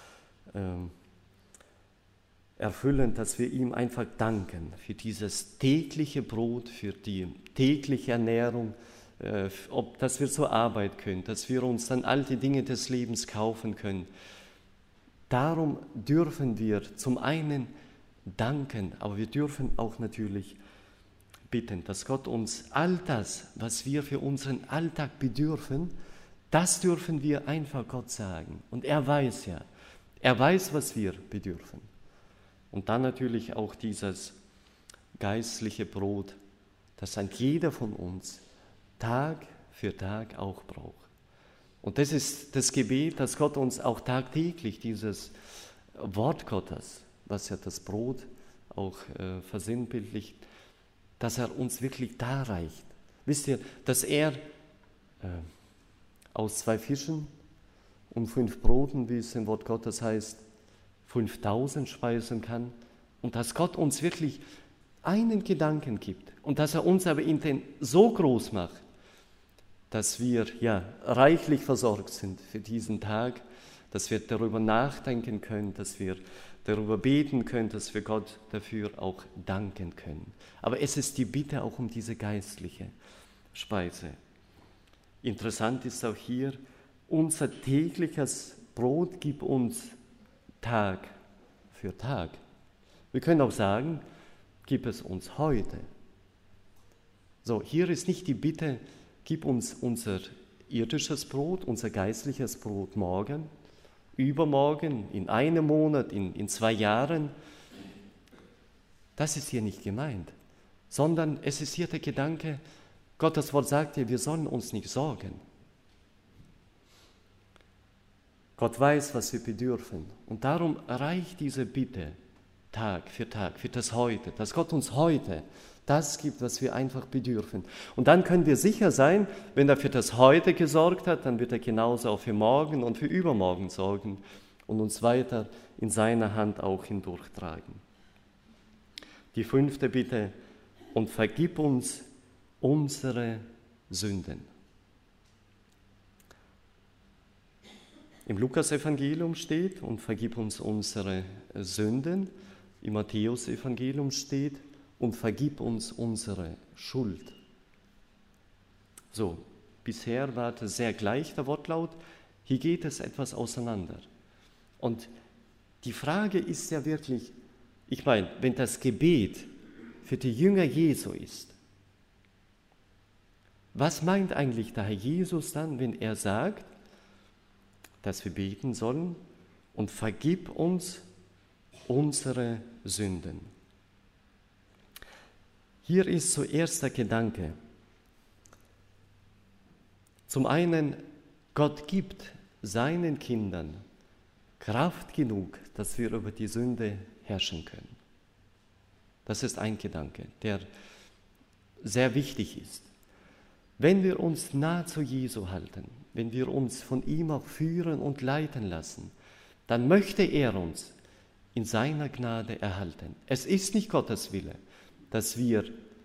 erfüllen, dass wir ihm einfach danken für dieses tägliche Brot, für die tägliche Ernährung, dass wir zur Arbeit können, dass wir uns dann all die Dinge des Lebens kaufen können. Darum dürfen wir zum einen danken, aber wir dürfen auch natürlich bitten, dass Gott uns all das, was wir für unseren Alltag bedürfen, das dürfen wir einfach Gott sagen. Und er weiß, was wir bedürfen. Und dann natürlich auch dieses geistliche Brot, das ein jeder von uns Tag für Tag auch braucht. Und das ist das Gebet, dass Gott uns auch tagtäglich dieses Wort Gottes, was ja das Brot auch versinnbildlicht, dass er uns wirklich darreicht. Wisst ihr, dass er aus 2 Fischen und 5 Broten, wie es im Wort Gottes heißt, 5000 speisen kann und dass Gott uns wirklich einen Gedanken gibt und dass er uns aber so groß macht, dass wir reichlich versorgt sind für diesen Tag, dass wir darüber nachdenken können, dass wir darüber beten können, dass wir Gott dafür auch danken können. Aber es ist die Bitte auch um diese geistliche Speise. Interessant ist auch hier, unser tägliches Brot gib uns Tag für Tag. Wir können auch sagen, gib es uns heute. So, hier ist nicht die Bitte, gib uns unser irdisches Brot, unser geistliches Brot morgen, übermorgen, in einem Monat, in 2 Jahren. Das ist hier nicht gemeint, sondern es ist hier der Gedanke, Gottes Wort sagt ja, wir sollen uns nicht sorgen. Gott weiß, was wir bedürfen. Und darum reicht diese Bitte Tag, für das Heute, dass Gott uns heute das gibt, was wir einfach bedürfen. Und dann können wir sicher sein, wenn er für das Heute gesorgt hat, dann wird er genauso auch für morgen und für übermorgen sorgen und uns weiter in seiner Hand auch hindurchtragen. Die 5. Bitte, und vergib uns unsere Sünden. Im Lukas-Evangelium steht, und vergib uns unsere Sünden. Im Matthäus-Evangelium steht, und vergib uns unsere Schuld. So, bisher war das sehr gleich, der Wortlaut. Hier geht es etwas auseinander. Und die Frage ist ja wirklich, ich meine, wenn das Gebet für die Jünger Jesu ist, was meint eigentlich der Herr Jesus dann, wenn er sagt, dass wir beten sollen, und vergib uns unsere Sünden? Hier ist zuerst der Gedanke. Zum einen, Gott gibt seinen Kindern Kraft genug, dass wir über die Sünde herrschen können. Das ist ein Gedanke, der sehr wichtig ist. Wenn wir uns nah zu Jesu halten, wenn wir uns von ihm auch führen und leiten lassen, dann möchte er uns in seiner Gnade erhalten. Es ist nicht Gottes Wille, dass wir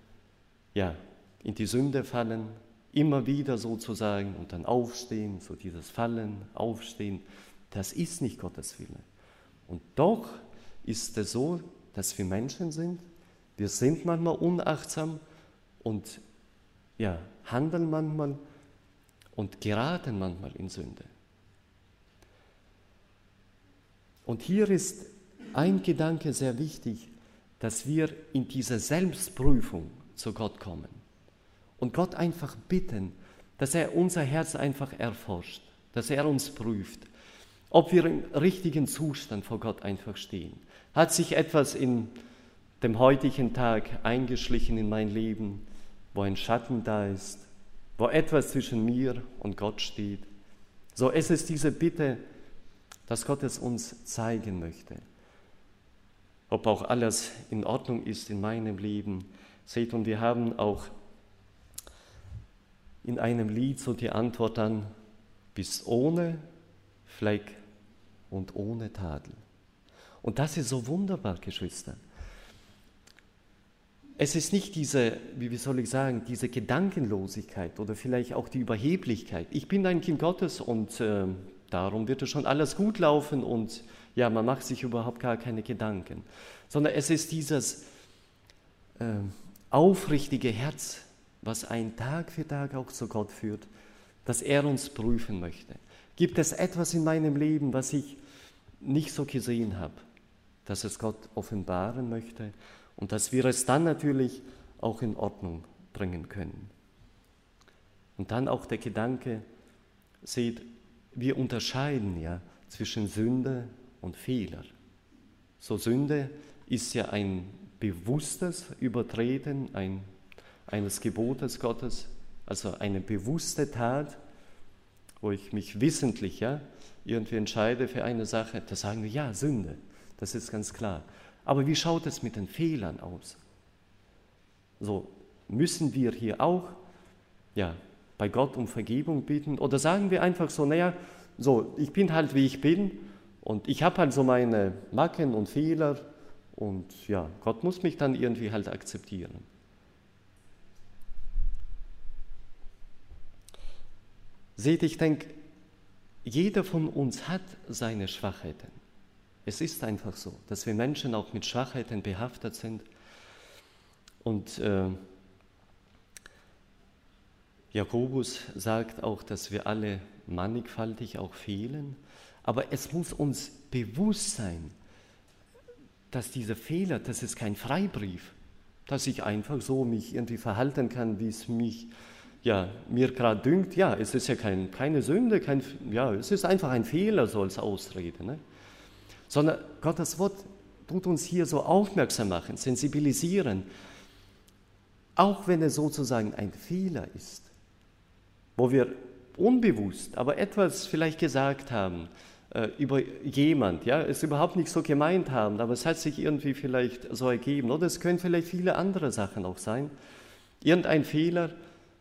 in die Sünde fallen, immer wieder sozusagen und dann aufstehen, so dieses Fallen, Aufstehen. Das ist nicht Gottes Wille. Und doch ist es so, dass wir Menschen sind. Wir sind manchmal unachtsam und handeln manchmal und geraten manchmal in Sünde. Und hier ist ein Gedanke sehr wichtig, dass wir in diese Selbstprüfung zu Gott kommen und Gott einfach bitten, dass er unser Herz einfach erforscht, dass er uns prüft, ob wir im richtigen Zustand vor Gott einfach stehen. Hat sich etwas in dem heutigen Tag eingeschlichen in mein Leben, wo ein Schatten da ist, wo etwas zwischen mir und Gott steht? So, es ist diese Bitte, dass Gott es uns zeigen möchte. Ob auch alles in Ordnung ist in meinem Leben. Seht, und wir haben auch in einem Lied so die Antwort dann, bist ohne Fleck und ohne Tadel. Und das ist so wunderbar, Geschwister. Es ist nicht diese, diese Gedankenlosigkeit oder vielleicht auch die Überheblichkeit. Ich bin ein Kind Gottes und darum wird es schon alles gut laufen und man macht sich überhaupt gar keine Gedanken. Sondern es ist dieses aufrichtige Herz, was ein Tag für Tag auch zu Gott führt, dass er uns prüfen möchte. Gibt es etwas in meinem Leben, was ich nicht so gesehen habe, dass es Gott offenbaren möchte und dass wir es dann natürlich auch in Ordnung bringen können. Und dann auch der Gedanke, seht, wir unterscheiden zwischen Sünde und Fehler. So, Sünde ist ja ein bewusstes Übertreten eines Gebotes Gottes, also eine bewusste Tat, wo ich mich wissentlich irgendwie entscheide für eine Sache. Da sagen wir, Sünde, das ist ganz klar. Aber wie schaut es mit den Fehlern aus? So, müssen wir hier auch bei Gott um Vergebung bitten? Oder sagen wir einfach so, ich bin halt wie ich bin und ich habe halt so meine Macken und Fehler und Gott muss mich dann irgendwie halt akzeptieren. Seht, ich denke, jeder von uns hat seine Schwachheiten. Es ist einfach so, dass wir Menschen auch mit Schwachheiten behaftet sind. Und Jakobus sagt auch, dass wir alle mannigfaltig auch fehlen, aber es muss uns bewusst sein, dass dieser Fehler, das ist kein Freibrief, dass ich einfach so mich irgendwie verhalten kann, wie es mir gerade dünkt. Ja, es ist ja keine Sünde, es ist einfach ein Fehler, so als Ausrede. Ne? Sondern Gottes Wort tut uns hier so aufmerksam machen, sensibilisieren, auch wenn es sozusagen ein Fehler ist, wo wir unbewusst, aber etwas vielleicht gesagt haben über jemand, es überhaupt nicht so gemeint haben, aber es hat sich irgendwie vielleicht so ergeben. Oder es können vielleicht viele andere Sachen auch sein. Irgendein Fehler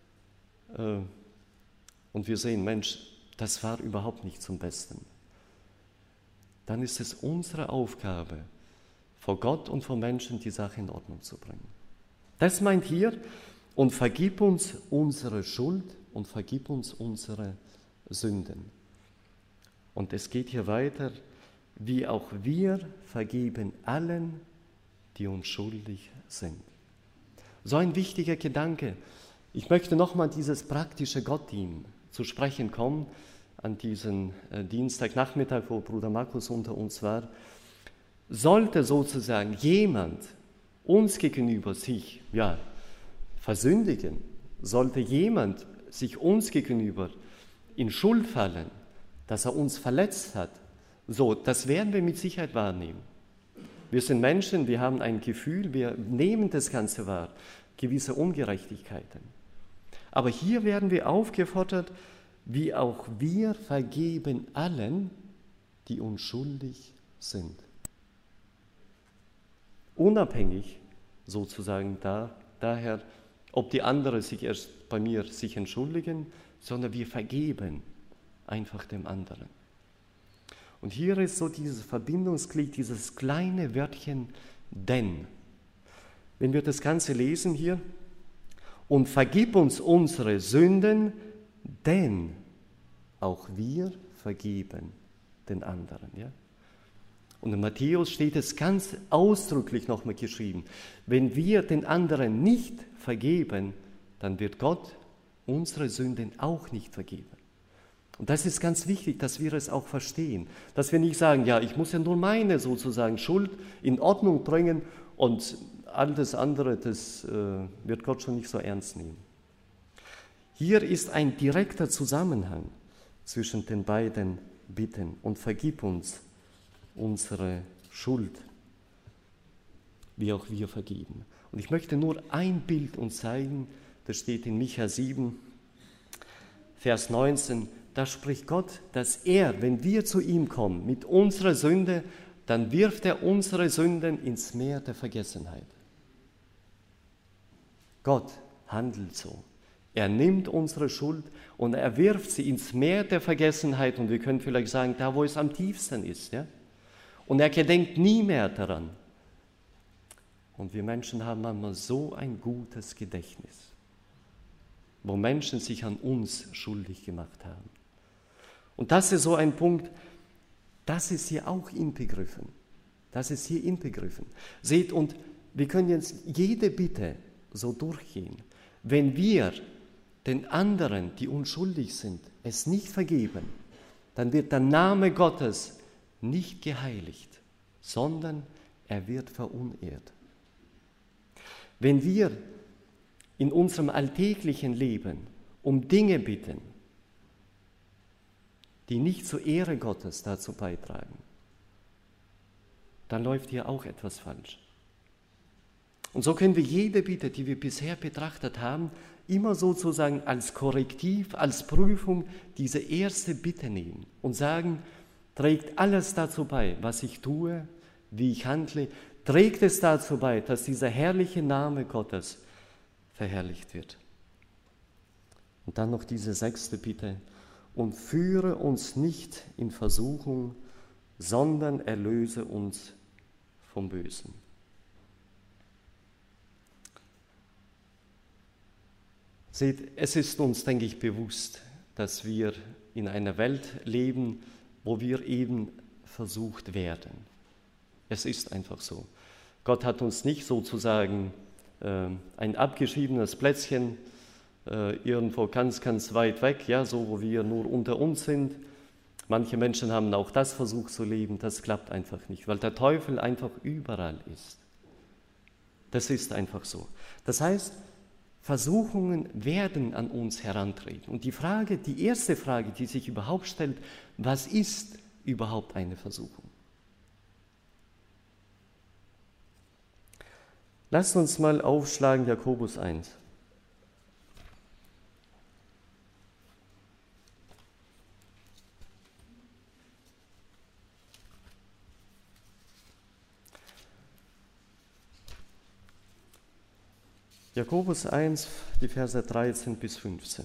und wir sehen, Mensch, das war überhaupt nicht zum Besten. Dann ist es unsere Aufgabe, vor Gott und vor Menschen die Sache in Ordnung zu bringen. Das meint hier, und vergib uns unsere Schuld und vergib uns unsere Sünden. Und es geht hier weiter, wie auch wir vergeben allen, die uns schuldig sind. So ein wichtiger Gedanke. Ich möchte nochmal dieses praktische Gottdienen zu sprechen kommen, an diesem Dienstagnachmittag, wo Bruder Markus unter uns war. Sollte sozusagen jemand uns gegenüber sich versündigen, sollte jemand sich uns gegenüber in Schuld fallen, dass er uns verletzt hat, das werden wir mit Sicherheit wahrnehmen. Wir sind Menschen, wir haben ein Gefühl, wir nehmen das Ganze wahr, gewisse Ungerechtigkeiten. Aber hier werden wir aufgefordert, wie auch wir vergeben allen, die uns schuldig sind. Unabhängig sozusagen daher, ob die anderen sich erst bei mir sich entschuldigen, sondern wir vergeben einfach dem anderen. Und hier ist so dieses Verbindungsglied, dieses kleine Wörtchen denn. Wenn wir das Ganze lesen hier, und vergib uns unsere Sünden, denn auch wir vergeben den anderen. Ja? Und in Matthäus steht es ganz ausdrücklich nochmal geschrieben, wenn wir den anderen nicht vergeben, dann wird Gott unsere Sünden auch nicht vergeben. Und das ist ganz wichtig, dass wir es auch verstehen, dass wir nicht sagen, ich muss ja nur meine sozusagen Schuld in Ordnung bringen und all das andere, das wird Gott schon nicht so ernst nehmen. Hier ist ein direkter Zusammenhang zwischen den beiden Bitten und vergib uns unsere Schuld, wie auch wir vergeben. Und ich möchte nur ein Bild uns zeigen, das steht in Micha 7, Vers 19, da spricht Gott, dass er, wenn wir zu ihm kommen mit unserer Sünde, dann wirft er unsere Sünden ins Meer der Vergessenheit. Gott handelt so. Er nimmt unsere Schuld und er wirft sie ins Meer der Vergessenheit und wir können vielleicht sagen, da wo es am tiefsten ist. Ja? Und er gedenkt nie mehr daran. Und wir Menschen haben manchmal so ein gutes Gedächtnis, wo Menschen sich an uns schuldig gemacht haben. Und das ist so ein Punkt, das ist hier auch inbegriffen. Das ist hier inbegriffen. Seht, und wir können jetzt jede Bitte so durchgehen. Wenn wir den anderen, die unschuldig sind, es nicht vergeben, dann wird der Name Gottes nicht geheiligt, sondern er wird verunehrt. Wenn wir in unserem alltäglichen Leben um Dinge bitten, die nicht zur Ehre Gottes dazu beitragen, dann läuft hier auch etwas falsch. Und so können wir jede Bitte, die wir bisher betrachtet haben, immer sozusagen als Korrektiv, als Prüfung diese erste Bitte nehmen und sagen, trägt alles dazu bei, was ich tue, wie ich handle, trägt es dazu bei, dass dieser herrliche Name Gottes verherrlicht wird. Und dann noch diese sechste Bitte, und führe uns nicht in Versuchung, sondern erlöse uns vom Bösen. Seht, es ist uns, denke ich, bewusst, dass wir in einer Welt leben, wo wir eben versucht werden. Es ist einfach so. Gott hat uns nicht sozusagen ein abgeschriebenes Plätzchen irgendwo ganz, ganz weit weg, ja, so wo wir nur unter uns sind. Manche Menschen haben auch das versucht zu leben, das klappt einfach nicht, weil der Teufel einfach überall ist. Das ist einfach so. Das heißt, Versuchungen werden an uns herantreten. Und die erste Frage, die sich überhaupt stellt, was ist überhaupt eine Versuchung? Lasst uns mal aufschlagen, Jakobus 1. Jakobus 1, die Verse 13 bis 15.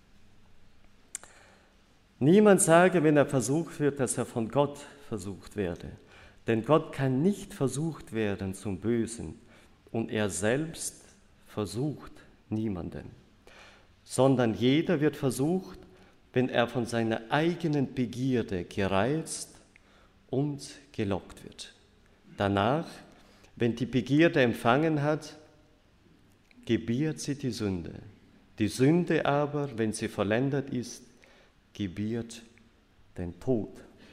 Niemand sage, wenn er versucht wird, dass er von Gott versucht werde. Denn Gott kann nicht versucht werden zum Bösen und er selbst versucht niemanden. Sondern jeder wird versucht, wenn er von seiner eigenen Begierde gereizt und gelockt wird. Danach, wenn die Begierde empfangen hat, gebiert sie die Sünde. Die Sünde aber, wenn sie vollendet ist, gebiert den Tod.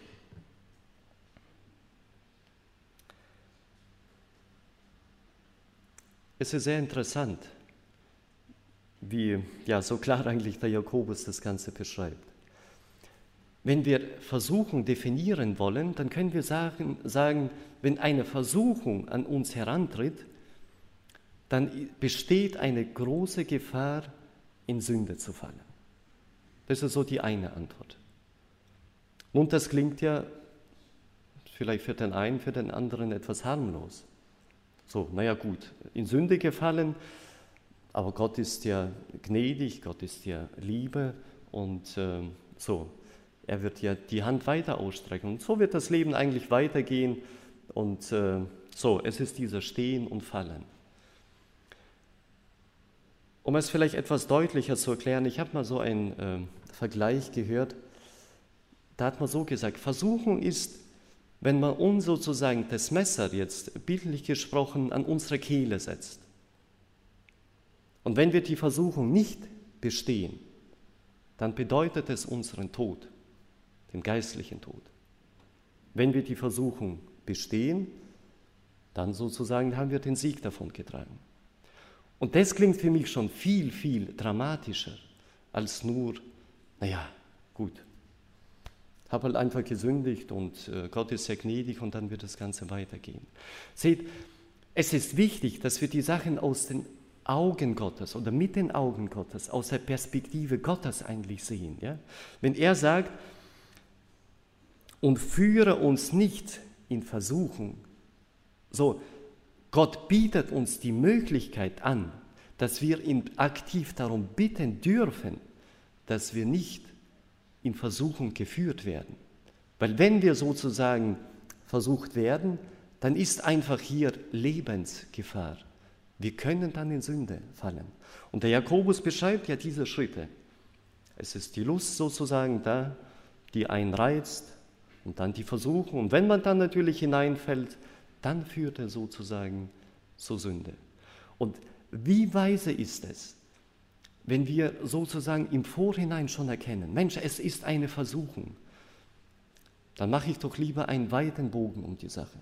Es ist sehr interessant, wie so klar eigentlich der Jakobus das Ganze beschreibt. Wenn wir Versuchung definieren wollen, dann können wir sagen, wenn eine Versuchung an uns herantritt, dann besteht eine große Gefahr, in Sünde zu fallen. Das ist so die eine Antwort. Nun, das klingt ja vielleicht für den einen, für den anderen etwas harmlos. So, naja gut, in Sünde gefallen, aber Gott ist ja gnädig, Gott ist ja Liebe und er wird ja die Hand weiter ausstrecken. Und so wird das Leben eigentlich weitergehen und es ist dieser Stehen und Fallen. Um es vielleicht etwas deutlicher zu erklären, ich habe mal so einen Vergleich gehört, da hat man so gesagt, Versuchung ist, wenn man uns sozusagen das Messer jetzt bildlich gesprochen an unsere Kehle setzt. Und wenn wir die Versuchung nicht bestehen, dann bedeutet es unseren Tod, den geistlichen Tod. Wenn wir die Versuchung bestehen, dann sozusagen haben wir den Sieg davon getragen. Und das klingt für mich schon viel, viel dramatischer als nur, habe halt einfach gesündigt und Gott ist sehr gnädig und dann wird das Ganze weitergehen. Seht, es ist wichtig, dass wir die Sachen aus den Augen Gottes oder mit den Augen Gottes, aus der Perspektive Gottes eigentlich sehen. Ja? Wenn er sagt, und führe uns nicht in Versuchung, so, Gott bietet uns die Möglichkeit an, dass wir ihn aktiv darum bitten dürfen, dass wir nicht in Versuchung geführt werden. Weil wenn wir sozusagen versucht werden, dann ist einfach hier Lebensgefahr. Wir können dann in Sünde fallen. Und der Jakobus beschreibt ja diese Schritte. Es ist die Lust sozusagen da, die einen reizt und dann die Versuchung. Und wenn man dann natürlich hineinfällt, dann führt er sozusagen zur Sünde. Und wie weise ist es, wenn wir sozusagen im Vorhinein schon erkennen, Mensch, es ist eine Versuchung, dann mache ich doch lieber einen weiten Bogen um die Sache.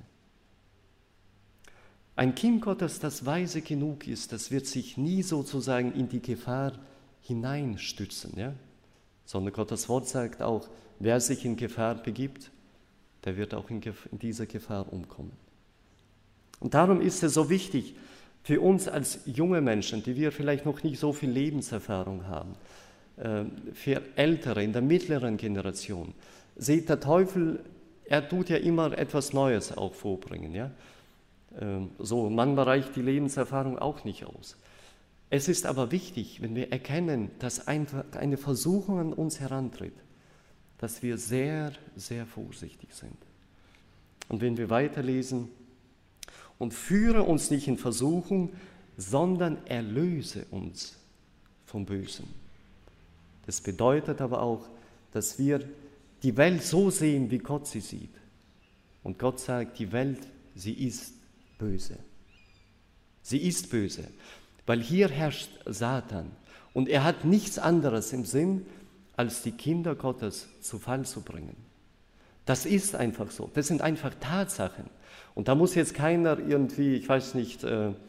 Ein Kind Gottes, das weise genug ist, das wird sich nie sozusagen in die Gefahr hineinstützen, ja? Sondern Gottes Wort sagt auch, wer sich in Gefahr begibt, der wird auch in dieser Gefahr umkommen. Und darum ist es so wichtig für uns als junge Menschen, die wir vielleicht noch nicht so viel Lebenserfahrung haben, für Ältere in der mittleren Generation. Seht, der Teufel, er tut ja immer etwas Neues auch vorbringen. Ja? Manchmal reicht die Lebenserfahrung auch nicht aus. Es ist aber wichtig, wenn wir erkennen, dass einfach eine Versuchung an uns herantritt, dass wir sehr, sehr vorsichtig sind. Und wenn wir weiterlesen, und führe uns nicht in Versuchung, sondern erlöse uns vom Bösen. Das bedeutet aber auch, dass wir die Welt so sehen, wie Gott sie sieht. Und Gott sagt, die Welt, sie ist böse. Sie ist böse, weil hier herrscht Satan. Und er hat nichts anderes im Sinn, als die Kinder Gottes zu Fall zu bringen. Das ist einfach so. Das sind einfach Tatsachen. Und da muss jetzt keiner irgendwie, ich weiß nicht,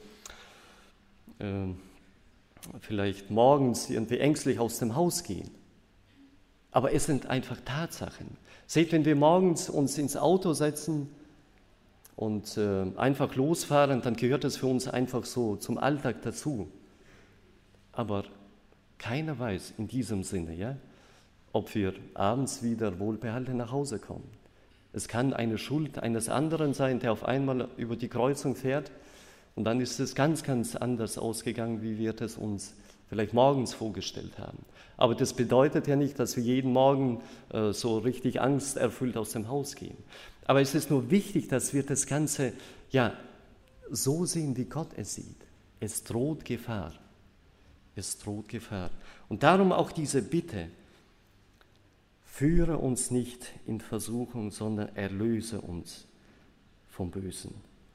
vielleicht morgens irgendwie ängstlich aus dem Haus gehen. Aber es sind einfach Tatsachen. Seht, wenn wir morgens uns ins Auto setzen und einfach losfahren, dann gehört es für uns einfach so zum Alltag dazu. Aber keiner weiß in diesem Sinne, ja, ob wir abends wieder wohlbehalten nach Hause kommen. Es kann eine Schuld eines anderen sein, der auf einmal über die Kreuzung fährt und dann ist es ganz, ganz anders ausgegangen, wie wir es uns vielleicht morgens vorgestellt haben. Aber das bedeutet ja nicht, dass wir jeden Morgen so richtig angsterfüllt aus dem Haus gehen. Aber es ist nur wichtig, dass wir das Ganze ja so sehen, wie Gott es sieht. Es droht Gefahr. Es droht Gefahr. Und darum auch diese Bitte, führe uns nicht in Versuchung, sondern erlöse uns vom Bösen.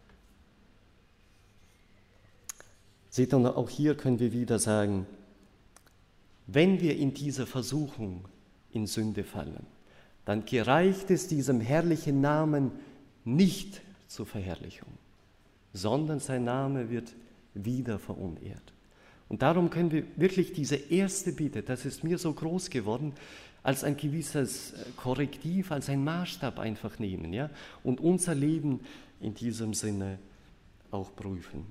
Seht ihr, auch hier können wir wieder sagen, wenn wir in diese Versuchung in Sünde fallen, dann gereicht es diesem herrlichen Namen nicht zur Verherrlichung, sondern sein Name wird wieder verunehrt. Und darum können wir wirklich diese erste Bitte, das ist mir so groß geworden, als ein gewisses Korrektiv, als ein Maßstab einfach nehmen, ja, und unser Leben in diesem Sinne auch prüfen.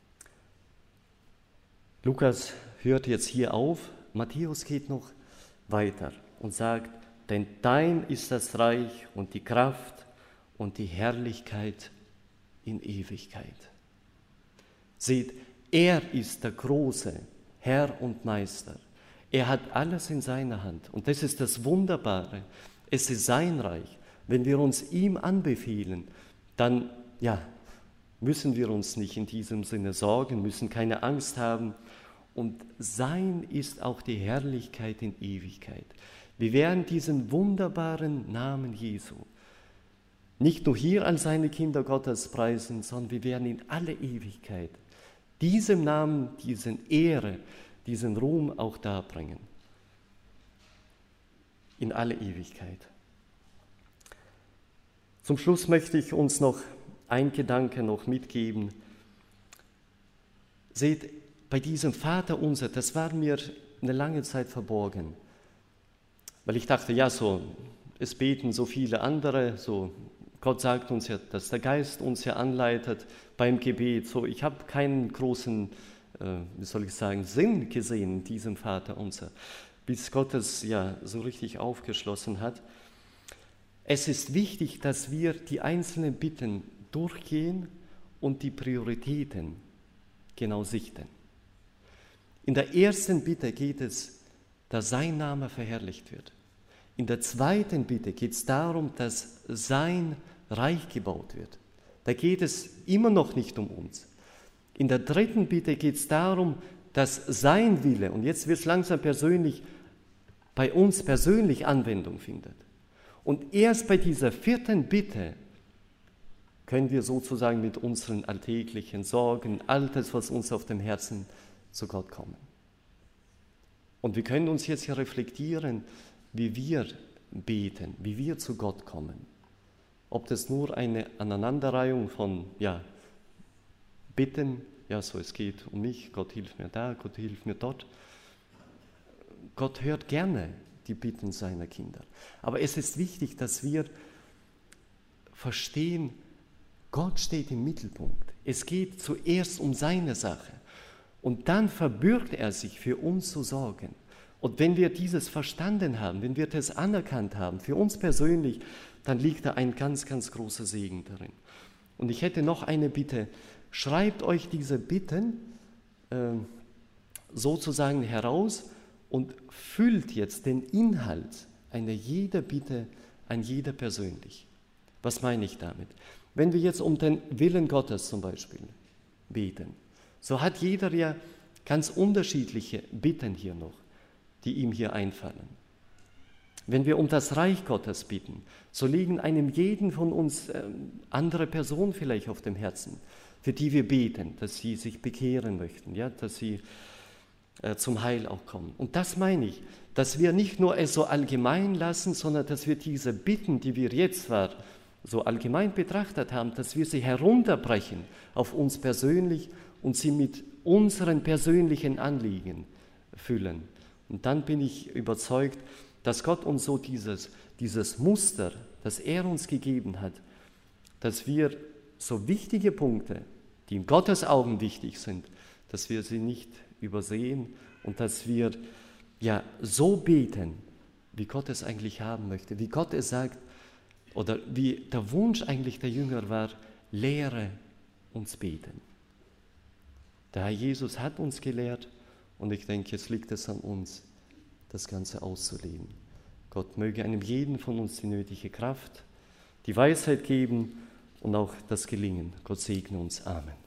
Lukas hört jetzt hier auf, Matthäus geht noch weiter und sagt, denn dein ist das Reich und die Kraft und die Herrlichkeit in Ewigkeit. Seht, er ist der große Herr und Meister. Er hat alles in seiner Hand. Und das ist das Wunderbare. Es ist sein Reich. Wenn wir uns ihm anbefehlen, dann müssen wir uns nicht in diesem Sinne sorgen, müssen keine Angst haben. Und sein ist auch die Herrlichkeit in Ewigkeit. Wir werden diesen wunderbaren Namen Jesu nicht nur hier als seine Kinder Gottes preisen, sondern wir werden in alle Ewigkeit diesem Namen, diesen Ehre, diesen Ruhm auch darbringen. In alle Ewigkeit. Zum Schluss möchte ich uns noch ein Gedanke noch mitgeben. Seht, bei diesem Vater unser, das war mir eine lange Zeit verborgen. Weil ich dachte, es beten so viele andere, so Gott sagt uns ja, dass der Geist uns ja anleitet beim Gebet. So, ich habe keinen großen, Sinn gesehen in diesem Vater unser, bis Gott es ja so richtig aufgeschlossen hat. Es ist wichtig, dass wir die einzelnen Bitten durchgehen und die Prioritäten genau sichten. In der ersten Bitte geht es, dass sein Name verherrlicht wird. In der zweiten Bitte geht es darum, dass sein Reich gebaut wird. Da geht es immer noch nicht um uns. In der dritten Bitte geht es darum, dass sein Wille, und jetzt wird es langsam persönlich, bei uns persönlich Anwendung findet. Und erst bei dieser vierten Bitte können wir sozusagen mit unseren alltäglichen Sorgen, all das, was uns auf dem Herzen zu Gott kommen. Und wir können uns jetzt hier reflektieren, wie wir beten, wie wir zu Gott kommen. Ob das nur eine Aneinanderreihung von Bitten, es geht um mich, Gott hilft mir da, Gott hilft mir dort. Gott hört gerne die Bitten seiner Kinder. Aber es ist wichtig, dass wir verstehen, Gott steht im Mittelpunkt. Es geht zuerst um seine Sache. Und dann verbürgt er sich, für uns zu sorgen. Und wenn wir dieses verstanden haben, wenn wir das anerkannt haben, für uns persönlich, dann liegt da ein ganz, ganz großer Segen darin. Und ich hätte noch eine Bitte. Schreibt euch diese Bitten sozusagen heraus und füllt jetzt den Inhalt einer jeder Bitte an jeder persönlich. Was meine ich damit? Wenn wir jetzt um den Willen Gottes zum Beispiel beten, so hat jeder ja ganz unterschiedliche Bitten hier noch, die ihm hier einfallen. Wenn wir um das Reich Gottes bitten, so liegen einem jeden von uns andere Personen vielleicht auf dem Herzen, für die wir beten, dass sie sich bekehren möchten, dass sie zum Heil auch kommen. Und das meine ich, dass wir nicht nur es so allgemein lassen, sondern dass wir diese Bitten, die wir jetzt so allgemein betrachtet haben, dass wir sie herunterbrechen auf uns persönlich und sie mit unseren persönlichen Anliegen füllen. Und dann bin ich überzeugt, dass Gott uns so dieses Muster, das er uns gegeben hat, dass wir so wichtige Punkte, die in Gottes Augen wichtig sind, dass wir sie nicht übersehen und dass wir ja so beten, wie Gott es eigentlich haben möchte, wie Gott es sagt oder wie der Wunsch eigentlich der Jünger war, lehre uns beten. Der Herr Jesus hat uns gelehrt und ich denke, jetzt liegt es an uns, das Ganze auszuleben. Gott möge einem jeden von uns die nötige Kraft, die Weisheit geben und auch das Gelingen. Gott segne uns. Amen.